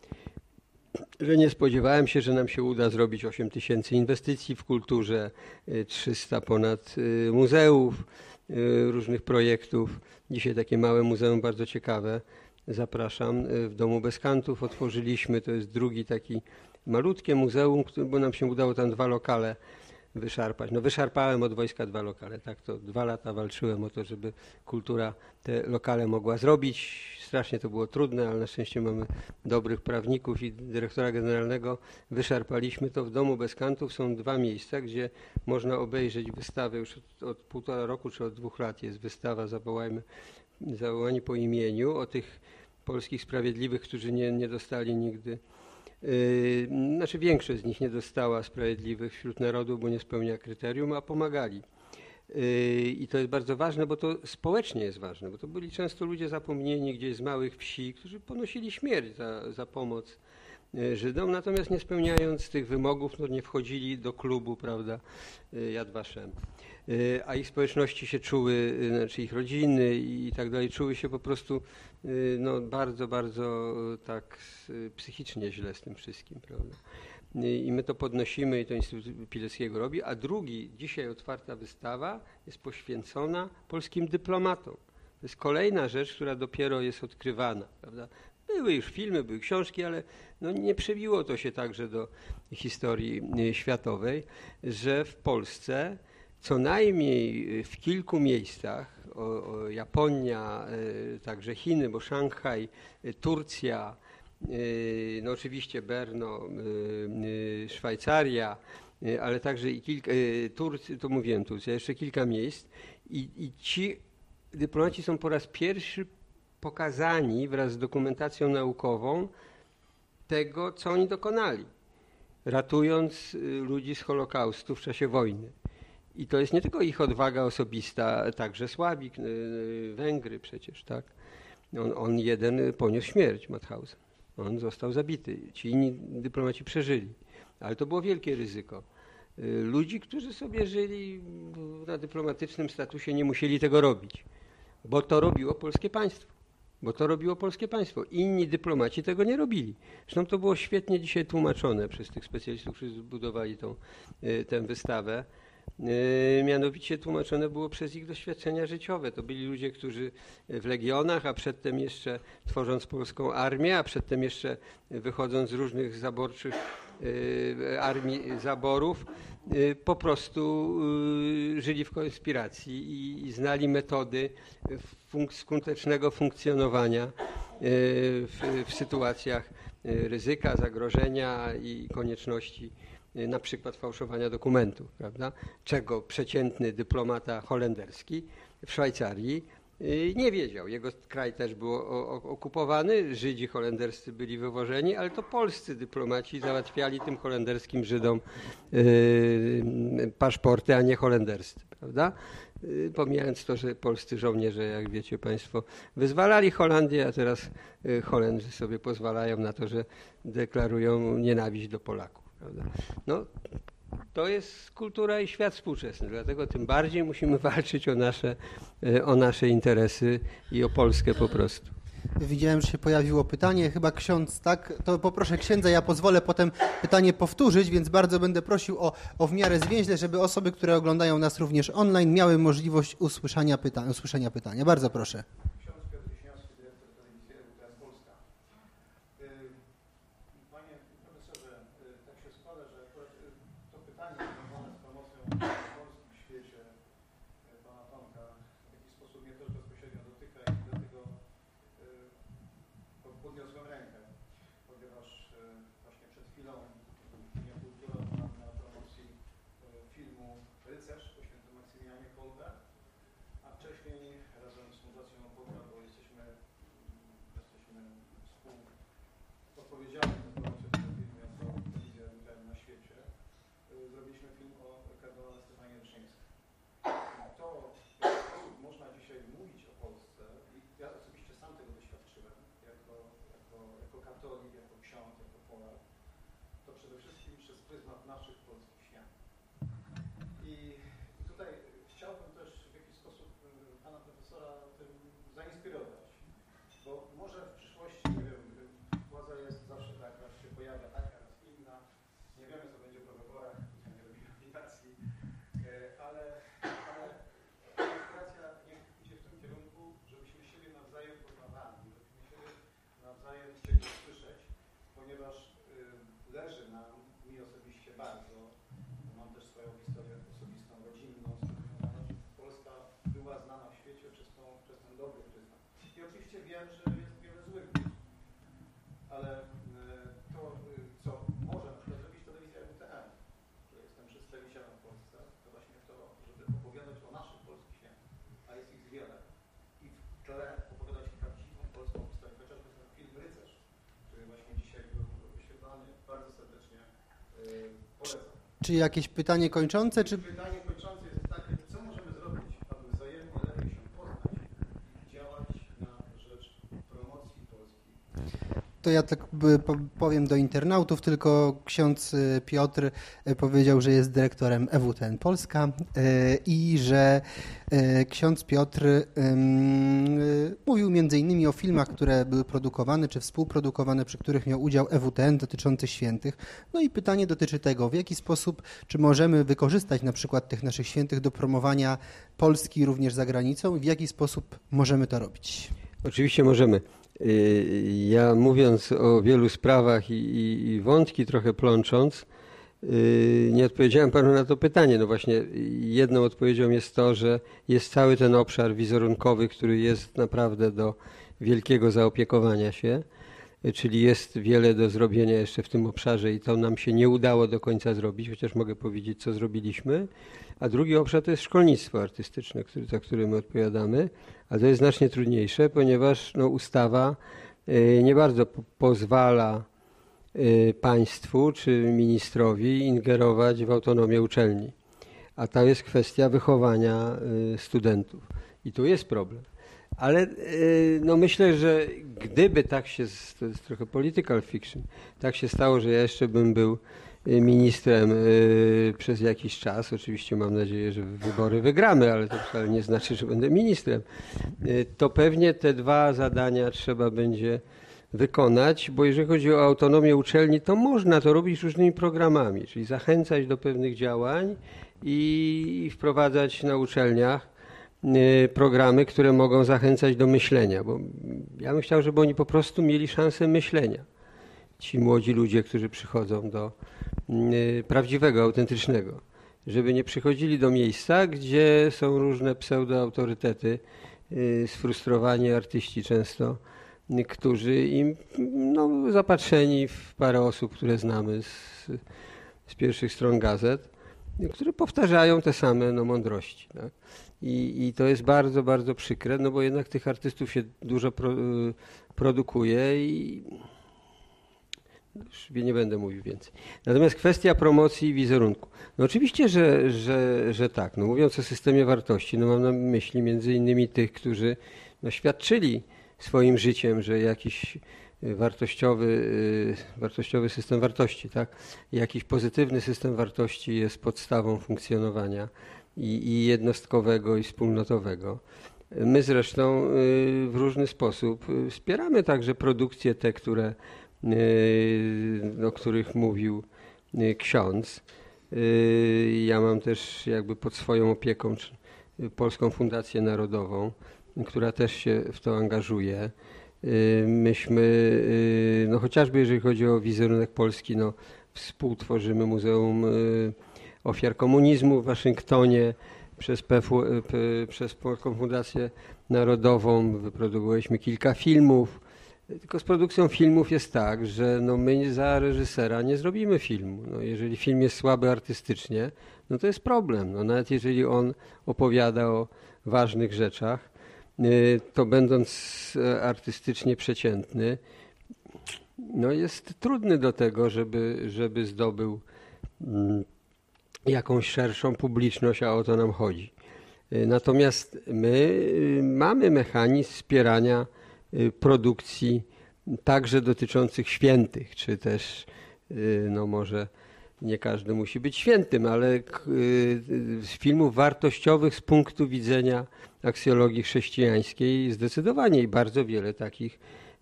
że nie spodziewałem się, że nam się uda zrobić osiem tysięcy inwestycji w kulturze, trzysta ponad muzeów, różnych projektów. Dzisiaj takie małe muzeum bardzo ciekawe. Zapraszam. W Domu Bez Kantów otworzyliśmy. To jest drugi taki malutkie muzeum, bo nam się udało tam dwa lokale wyszarpać. No wyszarpałem od wojska dwa lokale. Tak to dwa lata walczyłem o to, żeby kultura te lokale mogła zrobić. Strasznie to było trudne, ale na szczęście mamy dobrych prawników i dyrektora generalnego. Wyszarpaliśmy to. W Domu Bez Kantów są dwa miejsca, gdzie można obejrzeć wystawę. Już od, od półtora roku czy od dwóch lat jest wystawa Zawołajmy, Zawołani po imieniu o tych polskich sprawiedliwych, którzy nie, nie dostali nigdy. Yy, znaczy większość z nich nie dostała sprawiedliwych wśród narodu, bo nie spełnia kryterium, a pomagali. I to jest bardzo ważne, bo to społecznie jest ważne, bo to byli często ludzie zapomnieni gdzieś z małych wsi, którzy ponosili śmierć za, za pomoc Żydom, natomiast nie spełniając tych wymogów, no nie wchodzili do klubu, prawda, Yad Vashem. A ich społeczności się czuły, znaczy ich rodziny i tak dalej, czuły się po prostu no, bardzo, bardzo tak psychicznie źle z tym wszystkim, prawda. I my to podnosimy i to Instytut Pileckiego robi, a drugi, dzisiaj otwarta wystawa jest poświęcona polskim dyplomatom. To jest kolejna rzecz, która dopiero jest odkrywana, prawda. Były już filmy, były książki, ale no nie przebiło to się także do historii światowej, że w Polsce co najmniej w kilku miejscach, o, o Japonia, także Chiny, bo Szanghaj, Turcja, no oczywiście Berno, Szwajcaria, ale także i kilka, Turcja, to mówiłem Turcja, jeszcze kilka miejsc i, i ci dyplomaci są po raz pierwszy pokazani wraz z dokumentacją naukową tego, co oni dokonali, ratując ludzi z Holokaustu w czasie wojny. I to jest nie tylko ich odwaga osobista, także Sławik, Węgry przecież, tak? On, on jeden poniósł śmierć, Mauthausen. On został zabity. Ci inni dyplomaci przeżyli. Ale to było wielkie ryzyko. Ludzi, którzy sobie żyli na dyplomatycznym statusie, nie musieli tego robić. Bo to robiło polskie państwo. Bo to robiło polskie państwo. Inni dyplomaci tego nie robili. Zresztą to było świetnie dzisiaj tłumaczone przez tych specjalistów, którzy zbudowali tą, tę wystawę. Mianowicie tłumaczone było przez ich doświadczenia życiowe. To byli ludzie, którzy w legionach, a przedtem jeszcze tworząc polską armię, a przedtem jeszcze wychodząc z różnych zaborczych armii zaborów, po prostu żyli w konspiracji i, i znali metody funk- skutecznego funkcjonowania w, w sytuacjach ryzyka, zagrożenia i konieczności na przykład fałszowania dokumentów, prawda? Czego przeciętny dyplomata holenderski w Szwajcarii nie wiedział. Jego kraj też był okupowany, Żydzi holenderscy byli wywożeni, ale to polscy dyplomaci załatwiali tym holenderskim Żydom paszporty, a nie holenderscy, prawda? Pomijając to, że polscy żołnierze, jak wiecie Państwo, wyzwalali Holandię, a teraz Holendrzy sobie pozwalają na to, że deklarują nienawiść do Polaków, prawda? No, to jest kultura i świat współczesny, dlatego tym bardziej musimy walczyć o nasze, o nasze interesy i o Polskę po prostu. Widziałem, że się pojawiło pytanie, chyba ksiądz, tak? To poproszę księdza, ja pozwolę potem pytanie powtórzyć, więc bardzo będę prosił o, o w miarę zwięźle, żeby osoby, które oglądają nas również online, miały możliwość usłyszenia, pyta usłyszenia pytania. Bardzo proszę. Czy jakieś pytanie kończące? Czy... Pytanie kończące jest takie, co możemy zrobić, aby wzajemnie lepiej się poznać i działać na rzecz promocji Polski? To ja tak powiem do internautów, tylko ksiądz Piotr powiedział, że jest dyrektorem E W T N Polska i że ksiądz Piotr mówił między innymi o filmach, które były produkowane czy współprodukowane, przy których miał udział E W T N dotyczących świętych. No i pytanie dotyczy tego, w jaki sposób, czy możemy wykorzystać na przykład tych naszych świętych do promowania Polski również za granicą i w jaki sposób możemy to robić? Oczywiście możemy. Ja mówiąc o wielu sprawach i, i, i wątki trochę plącząc, nie odpowiedziałem panu na to pytanie. No właśnie jedną odpowiedzią jest to, że jest cały ten obszar wizerunkowy, który jest naprawdę do wielkiego zaopiekowania się, czyli jest wiele do zrobienia jeszcze w tym obszarze i to nam się nie udało do końca zrobić, chociaż mogę powiedzieć, co zrobiliśmy. A drugi obszar to jest szkolnictwo artystyczne, który, za które my odpowiadamy, a to jest znacznie trudniejsze, ponieważ no, ustawa nie bardzo po pozwala państwu czy ministrowi ingerować w autonomię uczelni. A to jest kwestia wychowania studentów. I tu jest problem. Ale no myślę, że gdyby tak się, to jest trochę political fiction, tak się stało, że ja jeszcze bym był ministrem przez jakiś czas, oczywiście mam nadzieję, że wybory wygramy, ale to wcale nie znaczy, że będę ministrem, to pewnie te dwa zadania trzeba będzie wykonać, bo jeżeli chodzi o autonomię uczelni, to można to robić różnymi programami, czyli zachęcać do pewnych działań i wprowadzać na uczelniach programy, które mogą zachęcać do myślenia, bo ja bym chciał, żeby oni po prostu mieli szansę myślenia. Ci młodzi ludzie, którzy przychodzą do prawdziwego, autentycznego, żeby nie przychodzili do miejsca, gdzie są różne pseudoautorytety, sfrustrowani artyści często, którzy im no, zapatrzeni w parę osób, które znamy z, z pierwszych stron gazet, które powtarzają te same no, mądrości. Tak? I, i to jest bardzo, bardzo przykre, no bo jednak tych artystów się dużo pro, produkuje i już nie będę mówił więcej. Natomiast kwestia promocji i wizerunku. No oczywiście, że, że, że tak. No mówiąc o systemie wartości, no mam na myśli między innymi tych, którzy no świadczyli swoim życiem, że jakiś wartościowy, wartościowy system wartości, tak? Jakiś pozytywny system wartości jest podstawą funkcjonowania i, i jednostkowego, i wspólnotowego. My zresztą w różny sposób wspieramy także produkcje te, które, o których mówił ksiądz. Ja mam też jakby pod swoją opieką Polską Fundację Narodową, która też się w to angażuje. Myśmy, no chociażby jeżeli chodzi o wizerunek Polski, no współtworzymy Muzeum Ofiar Komunizmu w Waszyngtonie przez, P F U, P, przez Polską Fundację Narodową. Wyprodukowaliśmy kilka filmów. Tylko z produkcją filmów jest tak, że no my za reżysera nie zrobimy filmu. No jeżeli film jest słaby artystycznie, no to jest problem. No nawet jeżeli on opowiada o ważnych rzeczach, to będąc artystycznie przeciętny, no jest trudny do tego, żeby, żeby zdobył jakąś szerszą publiczność, a o to nam chodzi. Natomiast my mamy mechanizm wspierania produkcji także dotyczących świętych, czy też, no może nie każdy musi być świętym, ale filmów wartościowych z punktu widzenia aksjologii chrześcijańskiej zdecydowanie i bardzo wiele takich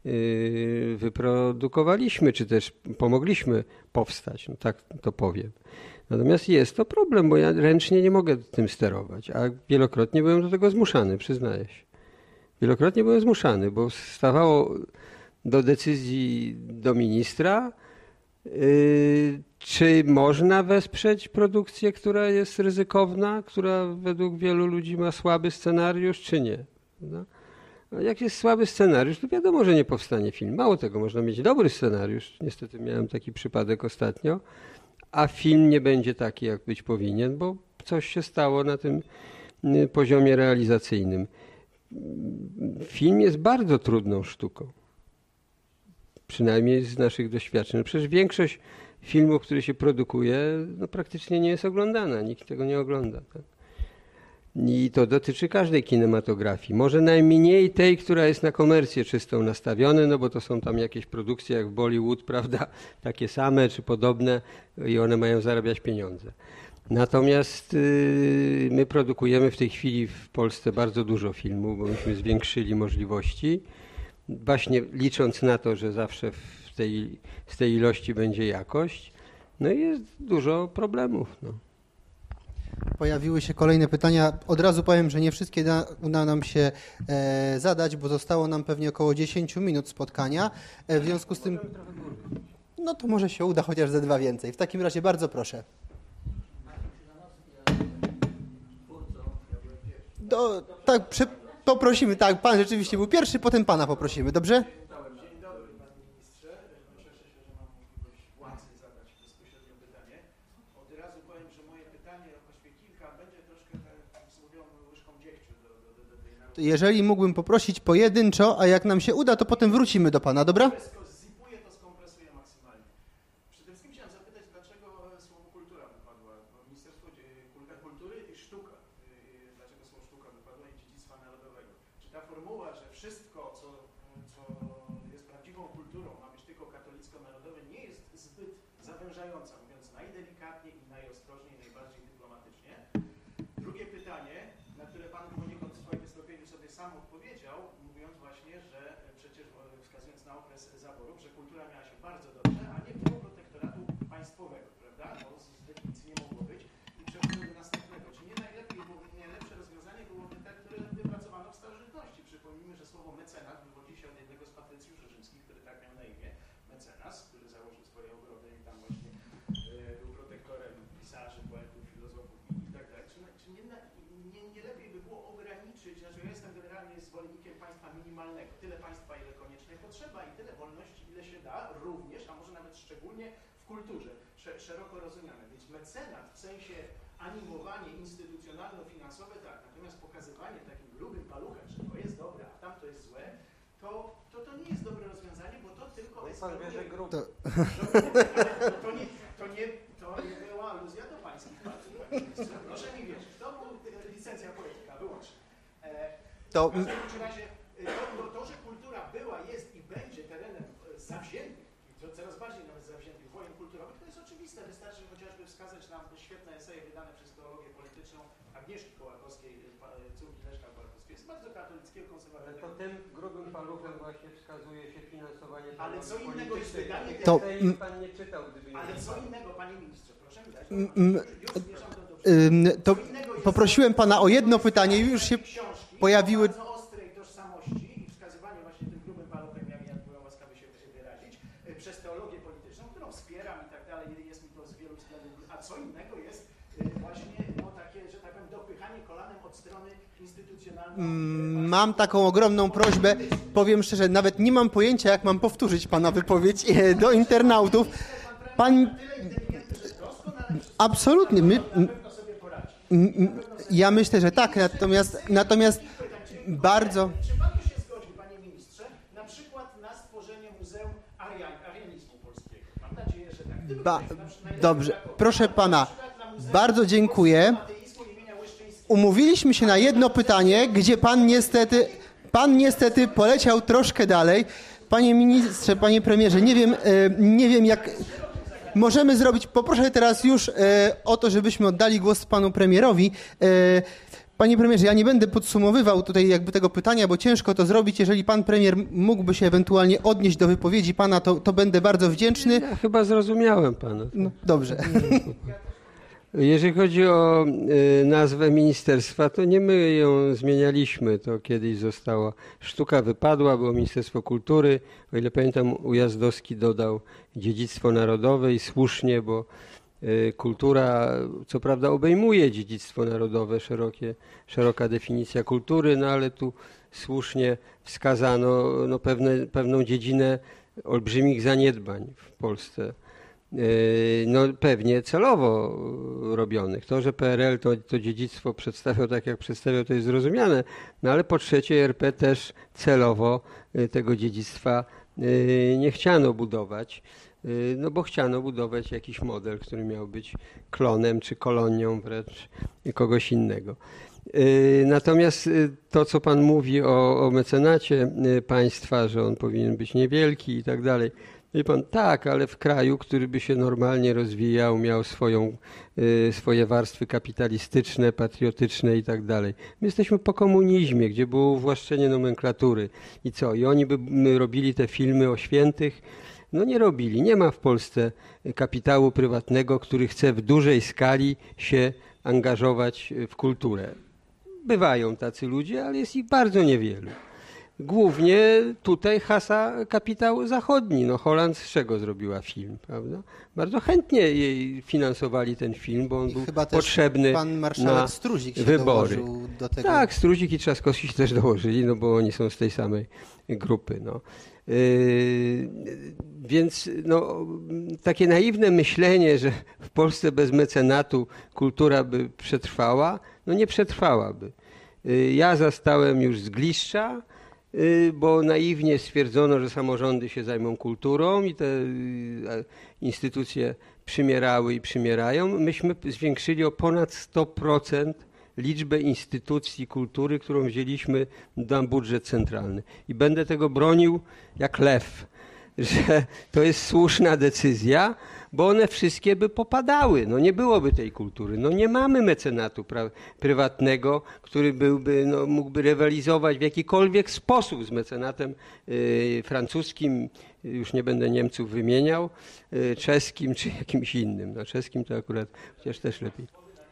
wyprodukowaliśmy, czy też pomogliśmy powstać, no tak to powiem. Natomiast jest to problem, bo ja ręcznie nie mogę tym sterować, a wielokrotnie byłem do tego zmuszany, przyznaję się. Wielokrotnie byłem zmuszany, bo stawało do decyzji do ministra, yy, czy można wesprzeć produkcję, która jest ryzykowna, która według wielu ludzi ma słaby scenariusz, czy nie. No. A jak jest słaby scenariusz, to wiadomo, że nie powstanie film. Mało tego, można mieć dobry scenariusz. Niestety miałem taki przypadek ostatnio, a film nie będzie taki, jak być powinien, bo coś się stało na tym poziomie realizacyjnym. Film jest bardzo trudną sztuką. Przynajmniej z naszych doświadczeń. No przecież większość filmów, które się produkuje, no praktycznie nie jest oglądana. Nikt tego nie ogląda. Tak? I to dotyczy każdej kinematografii. Może najmniej tej, która jest na komercję czystą nastawione, no bo to są tam jakieś produkcje jak w Bollywood, prawda, takie same czy podobne i one mają zarabiać pieniądze. Natomiast yy, my produkujemy w tej chwili w Polsce bardzo dużo filmów, bo myśmy zwiększyli możliwości, właśnie licząc na to, że zawsze w tej, z tej ilości będzie jakość. No i jest dużo problemów. No. Pojawiły się kolejne pytania. Od razu powiem, że nie wszystkie da, uda nam się e, zadać, bo zostało nam pewnie około dziesięć minut spotkania. E, w związku z tym, no to może się uda chociaż ze dwa więcej. W takim razie bardzo proszę. Do, tak, prze, poprosimy, tak, pan rzeczywiście był pierwszy, potem pana poprosimy, dobrze? Dzień dobry, panie ministrze. Cieszę się, że mam możliwość łatwiej zadać bezpośrednio pytanie. Od razu powiem, że moje pytanie, choćby kilka, będzie troszkę tak złowione łyżką dziegciu do, do, do, do tej nauki. Jeżeli mógłbym poprosić pojedynczo, a jak nam się uda, to potem wrócimy do pana, dobra? Zipuję to, skompresuję maksymalnie. Przede wszystkim chciałem zapytać, dlaczego słowo kultura wypadła? Bo Ministerstwo Kultury i Sztuka. Dlaczego słowo sztuka wypadło i dziedzictwa narodowego? Czy ta formuła, że wszystko, co, co jest prawdziwą kulturą, ma być tylko katolicko-narodowe, nie jest zbyt zawężająca, mówiąc najdelikatniej i najostrożniej, najbardziej dyplomatycznie? Drugie pytanie, na które pan poniekąd w swoim wystąpieniu sobie sam odpowiedział, mówiąc właśnie, że przecież wskazując na okres zaborów, że kultura miała się bardzo dobrze, a nie było protektoratu państwowego, prawda? Bo z definicji nie mogło być. I przechodzimy do następnego. Czy nie najlepiej, bo nie najlepsze rozwiązanie byłoby te, które wypracowano w starożytności? Przypomnijmy, że słowo mecenat wywodzi się od jednego z patrycjuszy rzymskich, który tak miał na imię, mecenas, który założył swoje ogrody i tam właśnie y, był protektorem pisarzy, poetów, filozofów i, i tak dalej. Czy, czy nie, nie, nie lepiej by było ograniczyć, znaczy ja jestem generalnie zwolennikiem państwa minimalnego, tyle państwa, ile koniecznie potrzeba i tyle wolności, ile się da, również, a może nawet szczególnie w kulturze, szeroko rozumiane. Więc mecenat w sensie animowanie instytucjonalno-finansowe tak, natomiast pokazywanie takim grubym paluchem, że to jest dobre, a tamto jest złe, to to, to nie jest dobre rozwiązanie, bo to tylko eskaluje... To... To, to, nie, to, nie, to nie była aluzja do pańskich partii. Proszę mi wierzyć, to była licencja poetyka, wyłącznie. E, To... W każdym razie to, to, że kultura była, jest i będzie terenem zawziętych, i coraz bardziej nawet zawziętych wojen kulturowych, to jest oczywiste. Wystarczy chociażby wskazać nam świetne eseje wydane przez teologię polityczną Agnieszki Kołakowskiej, córki Leszka Kołakowskiego. Jest bardzo katolickiego, konserwatywnego. To tym grubym paluchem właśnie wskazuje się finansowanie. Ale co innego jest wydanie... To... Pan nie czytał, gdyby nie Ale co innego, panie ministrze, proszę mi dać. Już zmierzam do... To poprosiłem pana o jedno pytanie i już się pojawiły... Bardzo ostrej tożsamości i wskazywanie właśnie tym grubym paluchem, jak ja byłem łaskawy się wyrazić, przez teologię polityczną, którą wspieram i tak dalej, jest mi to z wielu względów, a co innego jest właśnie no, takie, że tak powiem, dopychanie kolanem od strony instytucjonalnej. Mam taką ogromną prośbę, powiem szczerze, nawet nie mam pojęcia, jak mam powtórzyć pana wypowiedź do internautów. Pan... Absolutnie. My... Ja myślę, że tak, natomiast, natomiast bardzo... Czy pan by się zgodził, panie ministrze, na przykład na stworzenie Muzeum Arianizmu Polskiego? Mam nadzieję, że tak. Ba... Dobrze, proszę pana, bardzo dziękuję. Umówiliśmy się na jedno pytanie, gdzie pan niestety, pan niestety poleciał troszkę dalej. Panie ministrze, panie premierze, nie wiem, nie wiem jak... Możemy zrobić, poproszę teraz już e, o to, żebyśmy oddali głos panu premierowi. E, panie premierze, ja nie będę podsumowywał tutaj jakby tego pytania, bo ciężko to zrobić. Jeżeli pan premier mógłby się ewentualnie odnieść do wypowiedzi pana, to, to będę bardzo wdzięczny. Ja chyba zrozumiałem pana. No, dobrze. Jeżeli chodzi o y, nazwę ministerstwa, to nie my ją zmienialiśmy. To kiedyś została, sztuka wypadła, było Ministerstwo Kultury. O ile pamiętam, Ujazdowski dodał dziedzictwo narodowe i słusznie, bo y, kultura co prawda obejmuje dziedzictwo narodowe, szerokie, szeroka definicja kultury, no ale tu słusznie wskazano no, pewne, pewną dziedzinę olbrzymich zaniedbań w Polsce. No pewnie celowo robionych. To, że P R L to, to dziedzictwo przedstawiał tak, jak przedstawiał, to jest zrozumiane, no ale po trzecie R P też celowo tego dziedzictwa nie chciano budować, no bo chciano budować jakiś model, który miał być klonem czy kolonią wręcz kogoś innego. Natomiast to, co pan mówi o, o mecenacie państwa, że on powinien być niewielki i tak dalej, wie pan, tak, ale w kraju, który by się normalnie rozwijał, miał swoją, y, swoje warstwy kapitalistyczne, patriotyczne i tak dalej. My jesteśmy po komunizmie, gdzie było uwłaszczenie nomenklatury. I co? I oni by robili te filmy o świętych? No nie robili. Nie ma w Polsce kapitału prywatnego, który chce w dużej skali się angażować w kulturę. Bywają tacy ludzie, ale jest ich bardzo niewielu. Głównie tutaj hasa kapitał zachodni. No Holand z czego zrobiła film, prawda? Bardzo chętnie jej finansowali ten film, bo on I był chyba też potrzebny pan marszałek na Struzik się wybory. dołożył do tego. Tak, Struzik i Trzaskowski się też dołożyli, no bo oni są z tej samej grupy. No. Yy, więc no, takie naiwne myślenie, że w Polsce bez mecenatu kultura by przetrwała, no nie przetrwałaby. Yy, ja zastałem już Zgliszcza, bo naiwnie stwierdzono, że samorządy się zajmą kulturą i te instytucje przymierały i przymierają. Myśmy zwiększyli o ponad sto procent liczbę instytucji kultury, którą wzięliśmy na budżet centralny. I będę tego bronił jak lew, że to jest słuszna decyzja, bo one wszystkie by popadały. No nie byłoby tej kultury. No nie mamy mecenatu pra- prywatnego, który byłby, no, mógłby rywalizować w jakikolwiek sposób z mecenatem y, francuskim, już nie będę Niemców wymieniał, y, czeskim czy jakimś innym. No czeskim to akurat chociaż też lepiej.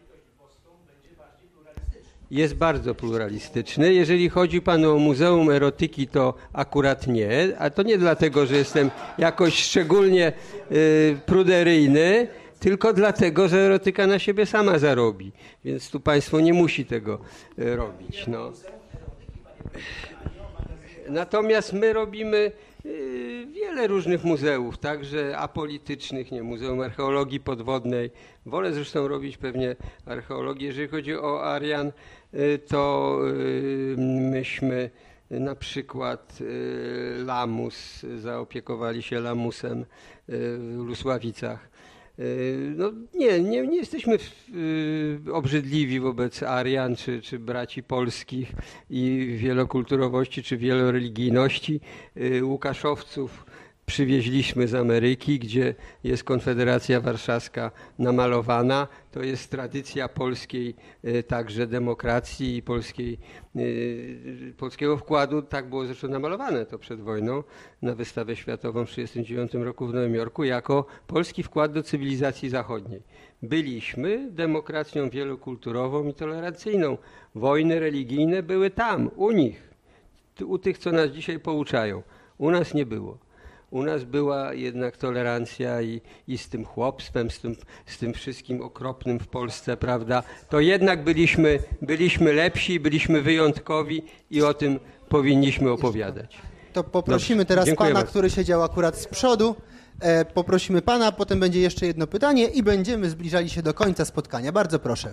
Jest bardzo pluralistyczny. Jeżeli chodzi panu o Muzeum Erotyki, to akurat nie, a to nie dlatego, że jestem jakoś szczególnie y, pruderyjny, tylko dlatego, że erotyka na siebie sama zarobi. Więc tu państwo nie musi tego y, robić. No. Natomiast my robimy y, wiele różnych muzeów, także apolitycznych, nie, Muzeum Archeologii Podwodnej. Wolę zresztą robić pewnie archeologię. Jeżeli chodzi o Arian, y, to y, myśmy na przykład y, lamus, zaopiekowali się lamusem y, w Lusławicach. No nie, nie, nie jesteśmy y, obrzydliwi wobec Arian, czy, czy braci polskich i wielokulturowości, czy wieloreligijności. Y, Łukaszowców przywieźliśmy z Ameryki, gdzie jest Konfederacja Warszawska namalowana. To jest tradycja polskiej y, także demokracji i polskiej, y, polskiego wkładu. Tak było zresztą namalowane to przed wojną na wystawę światową w tysiąc dziewięćset trzydziestym dziewiątym roku w Nowym Jorku jako polski wkład do cywilizacji zachodniej. Byliśmy demokracją wielokulturową i tolerancyjną. Wojny religijne były tam, u nich, u tych, co nas dzisiaj pouczają. U nas nie było. U nas była jednak tolerancja i, i z tym chłopstwem, z tym, z tym wszystkim okropnym w Polsce, prawda, to jednak byliśmy, byliśmy lepsi, byliśmy wyjątkowi i o tym powinniśmy opowiadać. To poprosimy Dobrze, teraz dziękuję pana, bardzo. który siedział akurat z przodu. E, poprosimy pana, potem będzie jeszcze jedno pytanie i będziemy zbliżali się do końca spotkania. Bardzo proszę.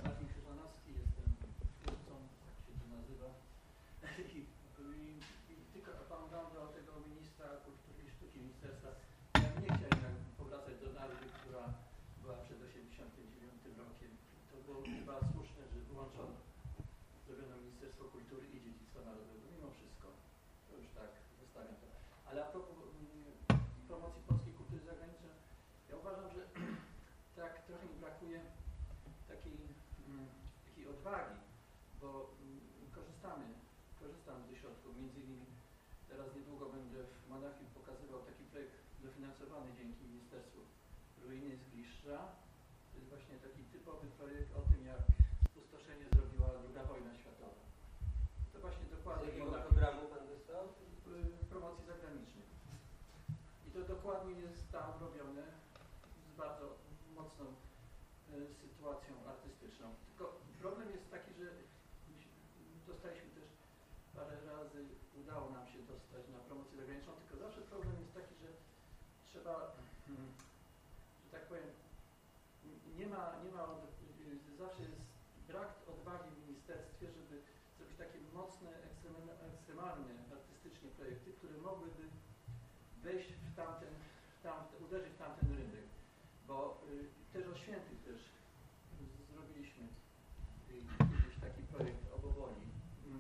Ale a propos promocji polskiej kultury zagranicznej, ja uważam, że tak trochę mi brakuje takiej, takiej odwagi, bo korzystamy, korzystam ze środków. Między innymi teraz niedługo będę w Monachium pokazywał taki projekt dofinansowany dzięki Ministerstwu Ruiny z Gliszcza. To jest właśnie taki typowy projekt o tym, jak spustoszenie zrobiła druga wojna światowa. To właśnie dokładnie programu pan dostał? Promocji zagranicznej. I to dokładnie jest tam robione z bardzo mocną y, sytuacją artystyczną. Tylko problem jest taki, że dostaliśmy też parę razy, udało nam się dostać na promocję zagraniczną, tylko zawsze problem jest taki, że trzeba, hmm, że tak powiem, nie ma, nie ma od, zawsze jest brak odwagi w ministerstwie, żeby zrobić takie mocne, ekstremalne artystycznie projekty, które mogłyby wejść w tamten, w tamten, uderzyć w tamten rynek, bo y, też o świętych też zrobiliśmy y, kiedyś taki projekt o Boboli. Mm.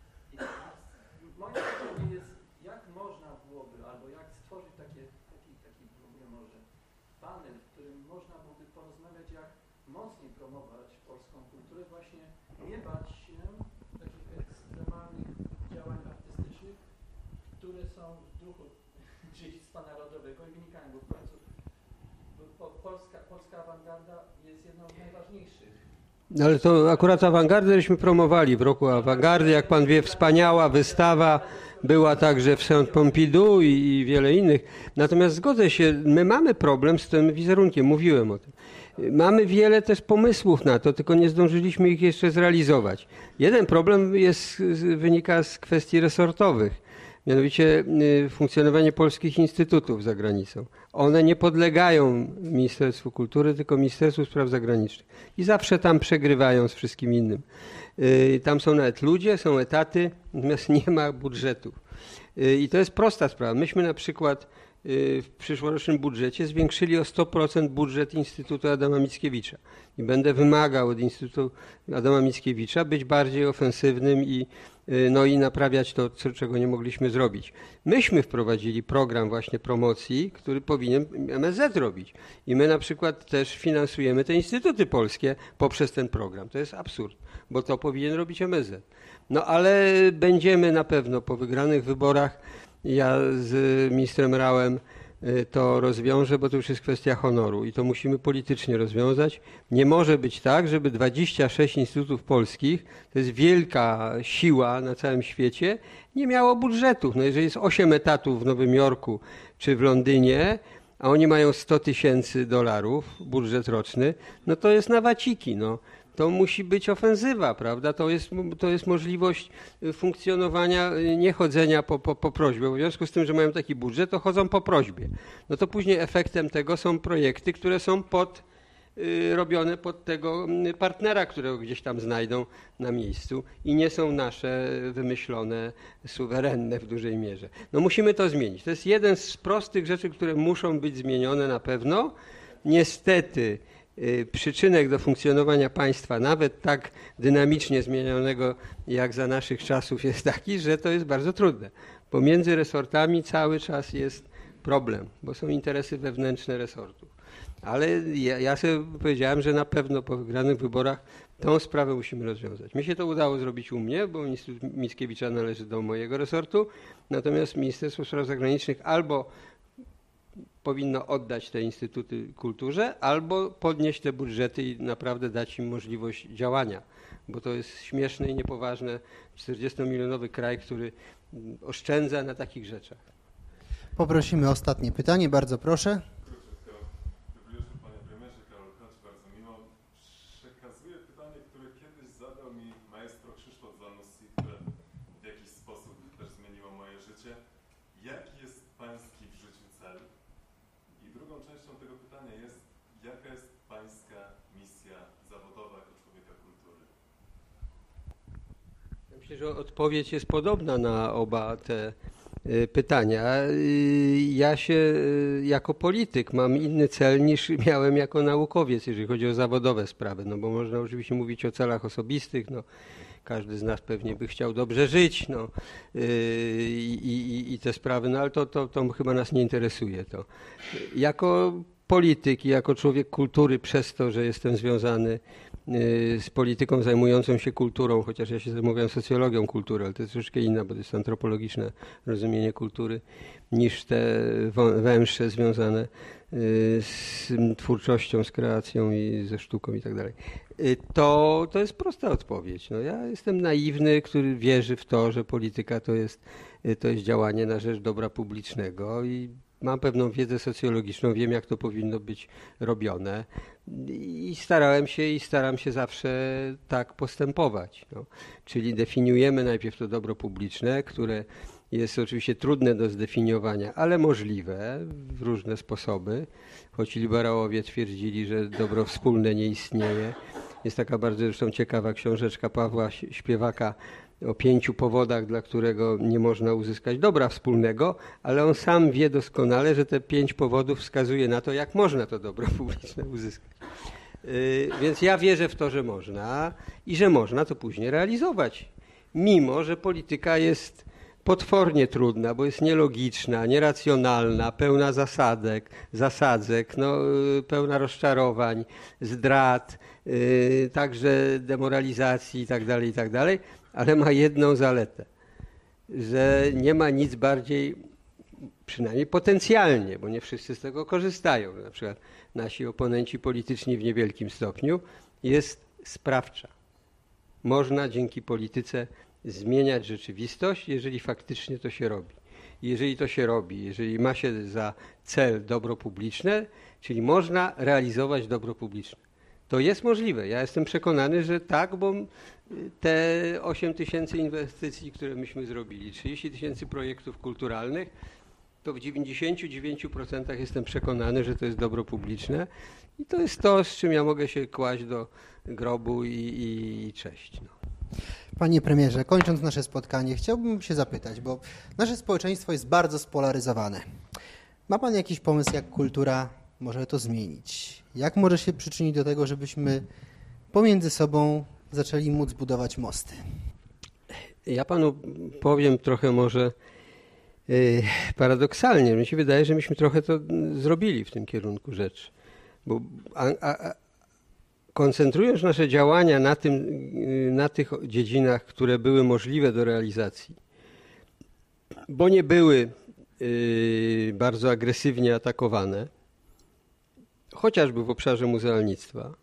I moje pytanie jest, jak można byłoby, albo jak stworzyć takie, taki, taki w ogóle może panel, w którym można byłoby porozmawiać, jak mocniej promować polską kulturę, właśnie nie bać się takich ekstremalnych działań artystycznych, które są w duchu dziedzictwa narodowego i wynikają, bo w końcu bo polska, polska awangarda jest jedną z najważniejszych. Ale to akurat awangardę żeśmy promowali w roku awangardy, jak pan wie, wspaniała wystawa, była także w Saint-Pompidou i, i wiele innych. Natomiast zgodzę się, my mamy problem z tym wizerunkiem, mówiłem o tym. Mamy wiele też pomysłów na to, tylko nie zdążyliśmy ich jeszcze zrealizować. Jeden problem jest, wynika z kwestii resortowych. Mianowicie funkcjonowanie polskich instytutów za granicą. One nie podlegają Ministerstwu Kultury, tylko Ministerstwu Spraw Zagranicznych. I zawsze tam przegrywają z wszystkim innym. Tam są nawet ludzie, są etaty, natomiast nie ma budżetów. I to jest prosta sprawa. Myśmy na przykład w przyszłorocznym budżecie zwiększyli o sto procent budżet Instytutu Adama Mickiewicza. I będę wymagał od Instytutu Adama Mickiewicza być bardziej ofensywnym i, no i naprawiać to, co, czego nie mogliśmy zrobić. Myśmy wprowadzili program właśnie promocji, który powinien M S Z robić. I my na przykład też finansujemy te instytuty polskie poprzez ten program. To jest absurd, bo to powinien robić M S Z. No ale będziemy na pewno po wygranych wyborach, ja z ministrem Rałem to rozwiążę, bo to już jest kwestia honoru i to musimy politycznie rozwiązać. Nie może być tak, żeby dwadzieścia sześć instytutów polskich, to jest wielka siła na całym świecie, nie miało budżetów. No jeżeli jest osiem etatów w Nowym Jorku czy w Londynie, a oni mają sto tysięcy dolarów, budżet roczny, no to jest na waciki. No. to musi być ofensywa, prawda? To jest, to jest możliwość funkcjonowania, nie chodzenia po, po, po prośbie. W związku z tym, że mają taki budżet, to chodzą po prośbie. No to później efektem tego są projekty, które są pod, y, robione pod tego partnera, którego gdzieś tam znajdą na miejscu i nie są nasze wymyślone, suwerenne w dużej mierze. No musimy to zmienić. To jest jeden z prostych rzeczy, które muszą być zmienione na pewno. Niestety przyczynek do funkcjonowania państwa, nawet tak dynamicznie zmienionego jak za naszych czasów, jest taki, że to jest bardzo trudne. Pomiędzy resortami cały czas jest problem, bo są interesy wewnętrzne resortów. Ale ja, ja sobie powiedziałem, że na pewno po wygranych wyborach tą sprawę musimy rozwiązać. Mi się to udało zrobić u mnie, bo Instytut Mickiewicza należy do mojego resortu, natomiast Ministerstwo Spraw Zagranicznych albo powinno oddać te instytuty kulturze, albo podnieść te budżety i naprawdę dać im możliwość działania, bo to jest śmieszne i niepoważne. czterdziestomilionowy kraj, który oszczędza na takich rzeczach. Poprosimy o ostatnie pytanie, bardzo proszę. Dobry wieczór, panie premierze, Karol Kocz, bardzo miło. Przekazuję pytanie, które kiedyś zadał mi maestro Krzysztof Zanussi, które w jakiś sposób też zmieniło moje życie. Jaki jest pański w życiu cel? I drugą częścią tego pytania jest, jaka jest pańska misja zawodowa jako człowieka kultury? Ja myślę, że odpowiedź jest podobna na oba te pytania. Ja się jako polityk mam inny cel niż miałem jako naukowiec, jeżeli chodzi o zawodowe sprawy, no bo można oczywiście mówić o celach osobistych, no każdy z nas pewnie by chciał dobrze żyć, no i, i, i te sprawy, no ale to, to, to chyba nas nie interesuje to. Jako polityk i jako człowiek kultury, przez to, że jestem związany z polityką zajmującą się kulturą, chociaż ja się zajmowałem socjologią kultury, ale to jest troszkę inna, bo to jest antropologiczne rozumienie kultury niż te węższe związane z twórczością, z kreacją i ze sztuką i tak dalej. To, to jest prosta odpowiedź. No, ja jestem naiwny, który wierzy w to, że polityka to jest, to jest działanie na rzecz dobra publicznego i mam pewną wiedzę socjologiczną, wiem jak to powinno być robione i starałem się i staram się zawsze tak postępować. No. Czyli definiujemy najpierw to dobro publiczne, które jest oczywiście trudne do zdefiniowania, ale możliwe w różne sposoby, choć liberałowie twierdzili, że dobro wspólne nie istnieje. Jest taka bardzo zresztą ciekawa książeczka Pawła Śpiewaka o pięciu powodach, dla którego nie można uzyskać dobra wspólnego, ale on sam wie doskonale, że te pięć powodów wskazuje na to, jak można to dobro publiczne uzyskać. Yy, więc ja wierzę w to, że można i że można to później realizować, mimo że polityka jest potwornie trudna, bo jest nielogiczna, nieracjonalna, pełna zasadek, zasadzek, no, yy, pełna rozczarowań, zdrad, yy, także demoralizacji i tak dalej, i tak dalej. Ale ma jedną zaletę, że nie ma nic bardziej, przynajmniej potencjalnie, bo nie wszyscy z tego korzystają, na przykład nasi oponenci polityczni w niewielkim stopniu, jest sprawcza. Można dzięki polityce zmieniać rzeczywistość, jeżeli faktycznie to się robi. Jeżeli to się robi, jeżeli ma się za cel dobro publiczne, czyli można realizować dobro publiczne. To jest możliwe. Ja jestem przekonany, że tak, bo te osiem tysięcy inwestycji, które myśmy zrobili, trzydzieści tysięcy projektów kulturalnych, to w dziewięćdziesięciu dziewięciu procentach jestem przekonany, że to jest dobro publiczne i to jest to, z czym ja mogę się kłaść do grobu i, i, i cześć. No. Panie premierze, kończąc nasze spotkanie, chciałbym się zapytać, bo nasze społeczeństwo jest bardzo spolaryzowane. Ma pan jakiś pomysł, jak kultura może to zmienić? Jak może się przyczynić do tego, żebyśmy pomiędzy sobą zaczęli móc budować mosty? Ja panu powiem trochę może yy, paradoksalnie. Mi się wydaje, że myśmy trochę to zrobili w tym kierunku rzeczy. Bo a, a, koncentrując nasze działania na, tym, yy, na tych dziedzinach, które były możliwe do realizacji, bo nie były yy, bardzo agresywnie atakowane, chociażby w obszarze muzealnictwa,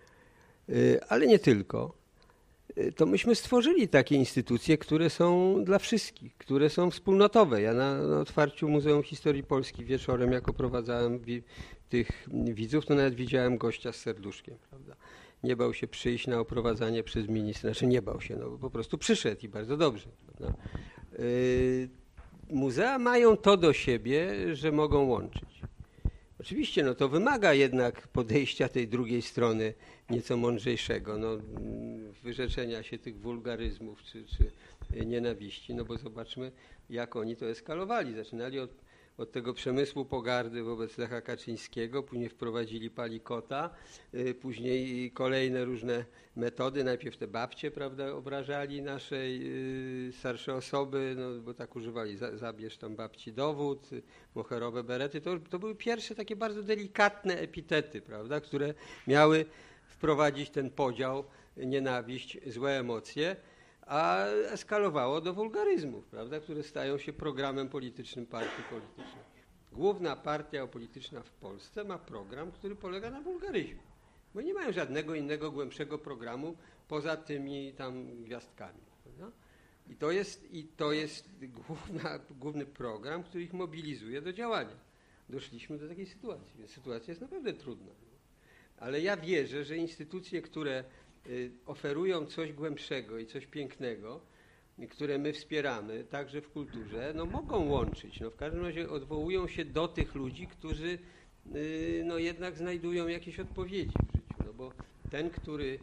ale nie tylko, to myśmy stworzyli takie instytucje, które są dla wszystkich, które są wspólnotowe. Ja na, na otwarciu Muzeum Historii Polski wieczorem, jak oprowadzałem wi- tych widzów, to nawet widziałem gościa z serduszkiem, prawda? nie bał się przyjść na oprowadzanie przez ministra, znaczy nie bał się, no po prostu przyszedł i bardzo dobrze. No. Yy, muzea mają to do siebie, że mogą łączyć. Oczywiście no to wymaga jednak podejścia tej drugiej strony nieco mądrzejszego, no, wyrzeczenia się tych wulgaryzmów czy, czy nienawiści, no bo zobaczmy, jak oni to eskalowali. Zaczynali od, od tego przemysłu pogardy wobec Lecha Kaczyńskiego, później wprowadzili Palikota, y, później kolejne różne metody, najpierw te babcie, prawda, obrażali nasze y, starsze osoby, no bo tak używali, za, zabierz tam babci dowód, y, moherowe berety, to, to były pierwsze takie bardzo delikatne epitety, prawda, które miały wprowadzić ten podział, nienawiść, złe emocje, a eskalowało do wulgaryzmów, prawda, które stają się programem politycznym partii politycznej. Główna partia polityczna w Polsce ma program, który polega na wulgaryzmie, bo nie mają żadnego innego, głębszego programu poza tymi tam gwiazdkami. Prawda? I to jest, i to jest główna, główny program, który ich mobilizuje do działania. Doszliśmy do takiej sytuacji, więc sytuacja jest naprawdę trudna. Ale ja wierzę, że instytucje, które oferują coś głębszego i coś pięknego, które my wspieramy, także w kulturze, no mogą łączyć. No w każdym razie odwołują się do tych ludzi, którzy no jednak znajdują jakieś odpowiedzi w życiu. No bo ten, który...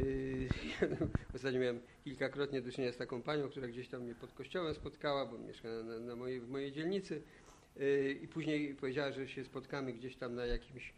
Ostatnio miałem kilkakrotnie do czynienia z taką panią, która gdzieś tam mnie pod kościołem spotkała, bo mieszka na, na mojej, w mojej dzielnicy i później powiedziała, że się spotkamy gdzieś tam na jakimś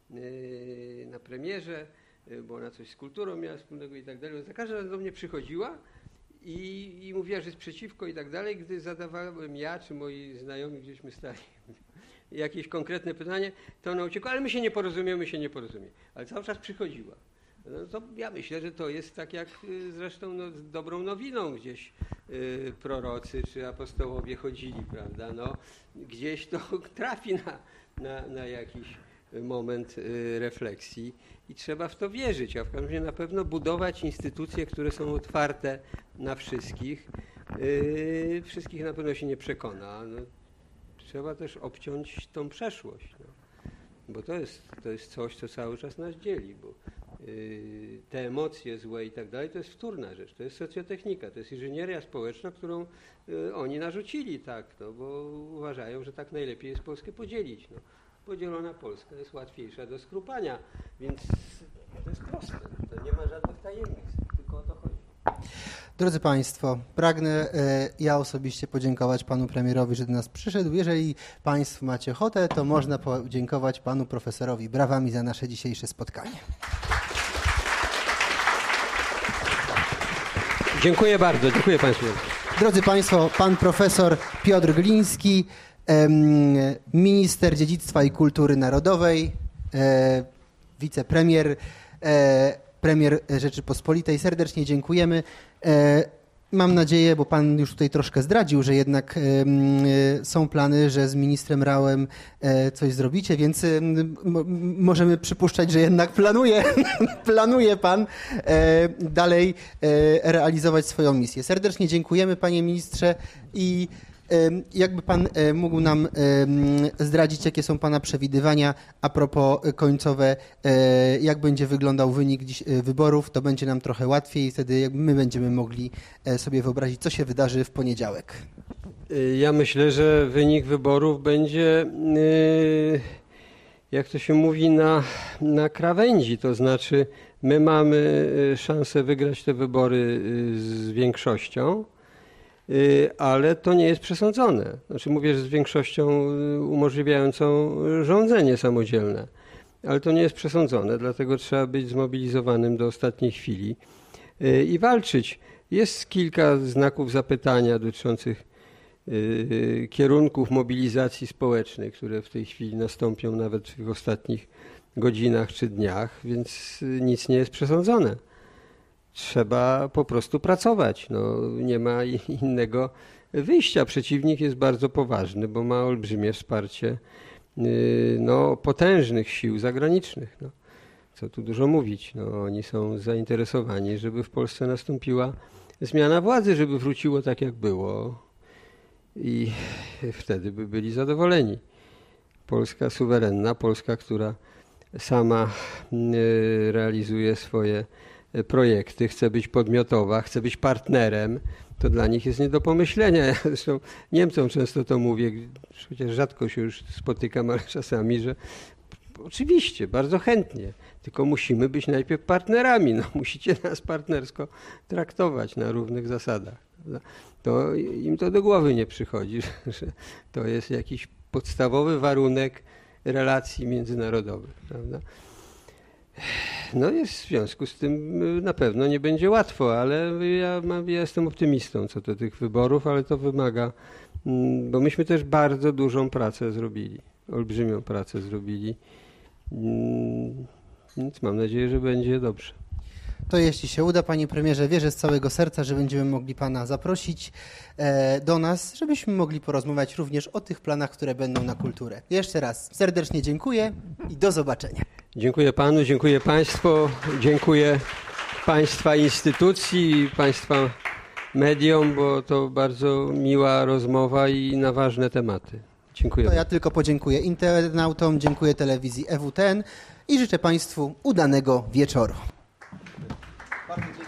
na premierze, bo ona coś z kulturą miała wspólnego i tak dalej. Za każdym razem do mnie przychodziła i, i mówiła, że jest przeciwko i tak dalej. Gdy zadawałem ja czy moi znajomi, gdzieśmy stali, jakieś konkretne pytanie, to ona uciekła, ale my się nie porozumiemy, my się nie porozumiemy. Ale cały czas przychodziła. No to ja myślę, że to jest tak jak zresztą no, z dobrą nowiną gdzieś y, prorocy czy apostołowie chodzili, prawda? No, gdzieś to trafi na, na, na jakiś moment y, refleksji i trzeba w to wierzyć, a w każdym razie na pewno budować instytucje, które są otwarte na wszystkich. Y, wszystkich na pewno się nie przekona. No, trzeba też obciąć tą przeszłość, no, bo to jest, to jest coś, co cały czas nas dzieli, bo y, te emocje złe i tak dalej, to jest wtórna rzecz, to jest socjotechnika, to jest inżynieria społeczna, którą y, oni narzucili, tak, no, bo uważają, że tak najlepiej jest Polskę podzielić. No. Podzielona Polska jest łatwiejsza do skrupania, więc to jest proste, to nie ma żadnych tajemnic, tylko o to chodzi. Drodzy Państwo, pragnę e, ja osobiście podziękować Panu Premierowi, że do nas przyszedł. Jeżeli Państwo macie ochotę, to można podziękować Panu Profesorowi brawami za nasze dzisiejsze spotkanie. Dziękuję bardzo, dziękuję Państwu. Drodzy Państwo, Pan Profesor Piotr Gliński, minister dziedzictwa i kultury narodowej, wicepremier, premier Rzeczypospolitej. Serdecznie dziękujemy. Mam nadzieję, bo Pan już tutaj troszkę zdradził, że jednak są plany, że z ministrem Rauem coś zrobicie, więc możemy przypuszczać, że jednak planuje, planuje Pan dalej realizować swoją misję. Serdecznie dziękujemy, Panie Ministrze, i jakby Pan mógł nam zdradzić, jakie są Pana przewidywania a propos końcowe, jak będzie wyglądał wynik dziś wyborów, to będzie nam trochę łatwiej i wtedy my będziemy mogli sobie wyobrazić, co się wydarzy w poniedziałek. Ja myślę, że wynik wyborów będzie, jak to się mówi, na, na krawędzi, to znaczy my mamy szansę wygrać te wybory z większością, ale to nie jest przesądzone. Znaczy mówię, że z większością umożliwiającą rządzenie samodzielne, ale to nie jest przesądzone, dlatego trzeba być zmobilizowanym do ostatniej chwili i walczyć. Jest kilka znaków zapytania dotyczących kierunków mobilizacji społecznej, które w tej chwili nastąpią nawet w tych ostatnich godzinach czy dniach, więc nic nie jest przesądzone. Trzeba po prostu pracować. No, nie ma innego wyjścia. Przeciwnik jest bardzo poważny, bo ma olbrzymie wsparcie no, potężnych sił zagranicznych. No, co tu dużo mówić. No, oni są zainteresowani, żeby w Polsce nastąpiła zmiana władzy, żeby wróciło tak, jak było. I wtedy by byli zadowoleni. Polska suwerenna, Polska, która sama y, realizuje swoje y, projekty, chce być podmiotowa, chce być partnerem, to dla nich jest nie do pomyślenia. Ja zresztą Niemcom często to mówię, chociaż rzadko się już spotykam, ale czasami, że oczywiście, bardzo chętnie, tylko musimy być najpierw partnerami. No, musicie nas partnersko traktować na równych zasadach. To im to do głowy nie przychodzi, że, że to jest jakiś podstawowy warunek relacji międzynarodowych, prawda? No jest w związku z tym na pewno nie będzie łatwo, ale ja, mam, ja jestem optymistą co do tych wyborów, ale to wymaga, bo myśmy też bardzo dużą pracę zrobili, olbrzymią pracę zrobili, więc mam nadzieję, że będzie dobrze. To jeśli się uda, panie premierze, wierzę z całego serca, że będziemy mogli pana zaprosić e, do nas, żebyśmy mogli porozmawiać również o tych planach, które będą na kulturę. Jeszcze raz serdecznie dziękuję i do zobaczenia. Dziękuję panu, dziękuję państwu, dziękuję państwa instytucji, państwa mediom, bo to bardzo miła rozmowa i na ważne tematy. Dziękuję. To ja tylko podziękuję internautom, dziękuję telewizji E W T N i życzę państwu udanego wieczoru. Bardzo dziękuję.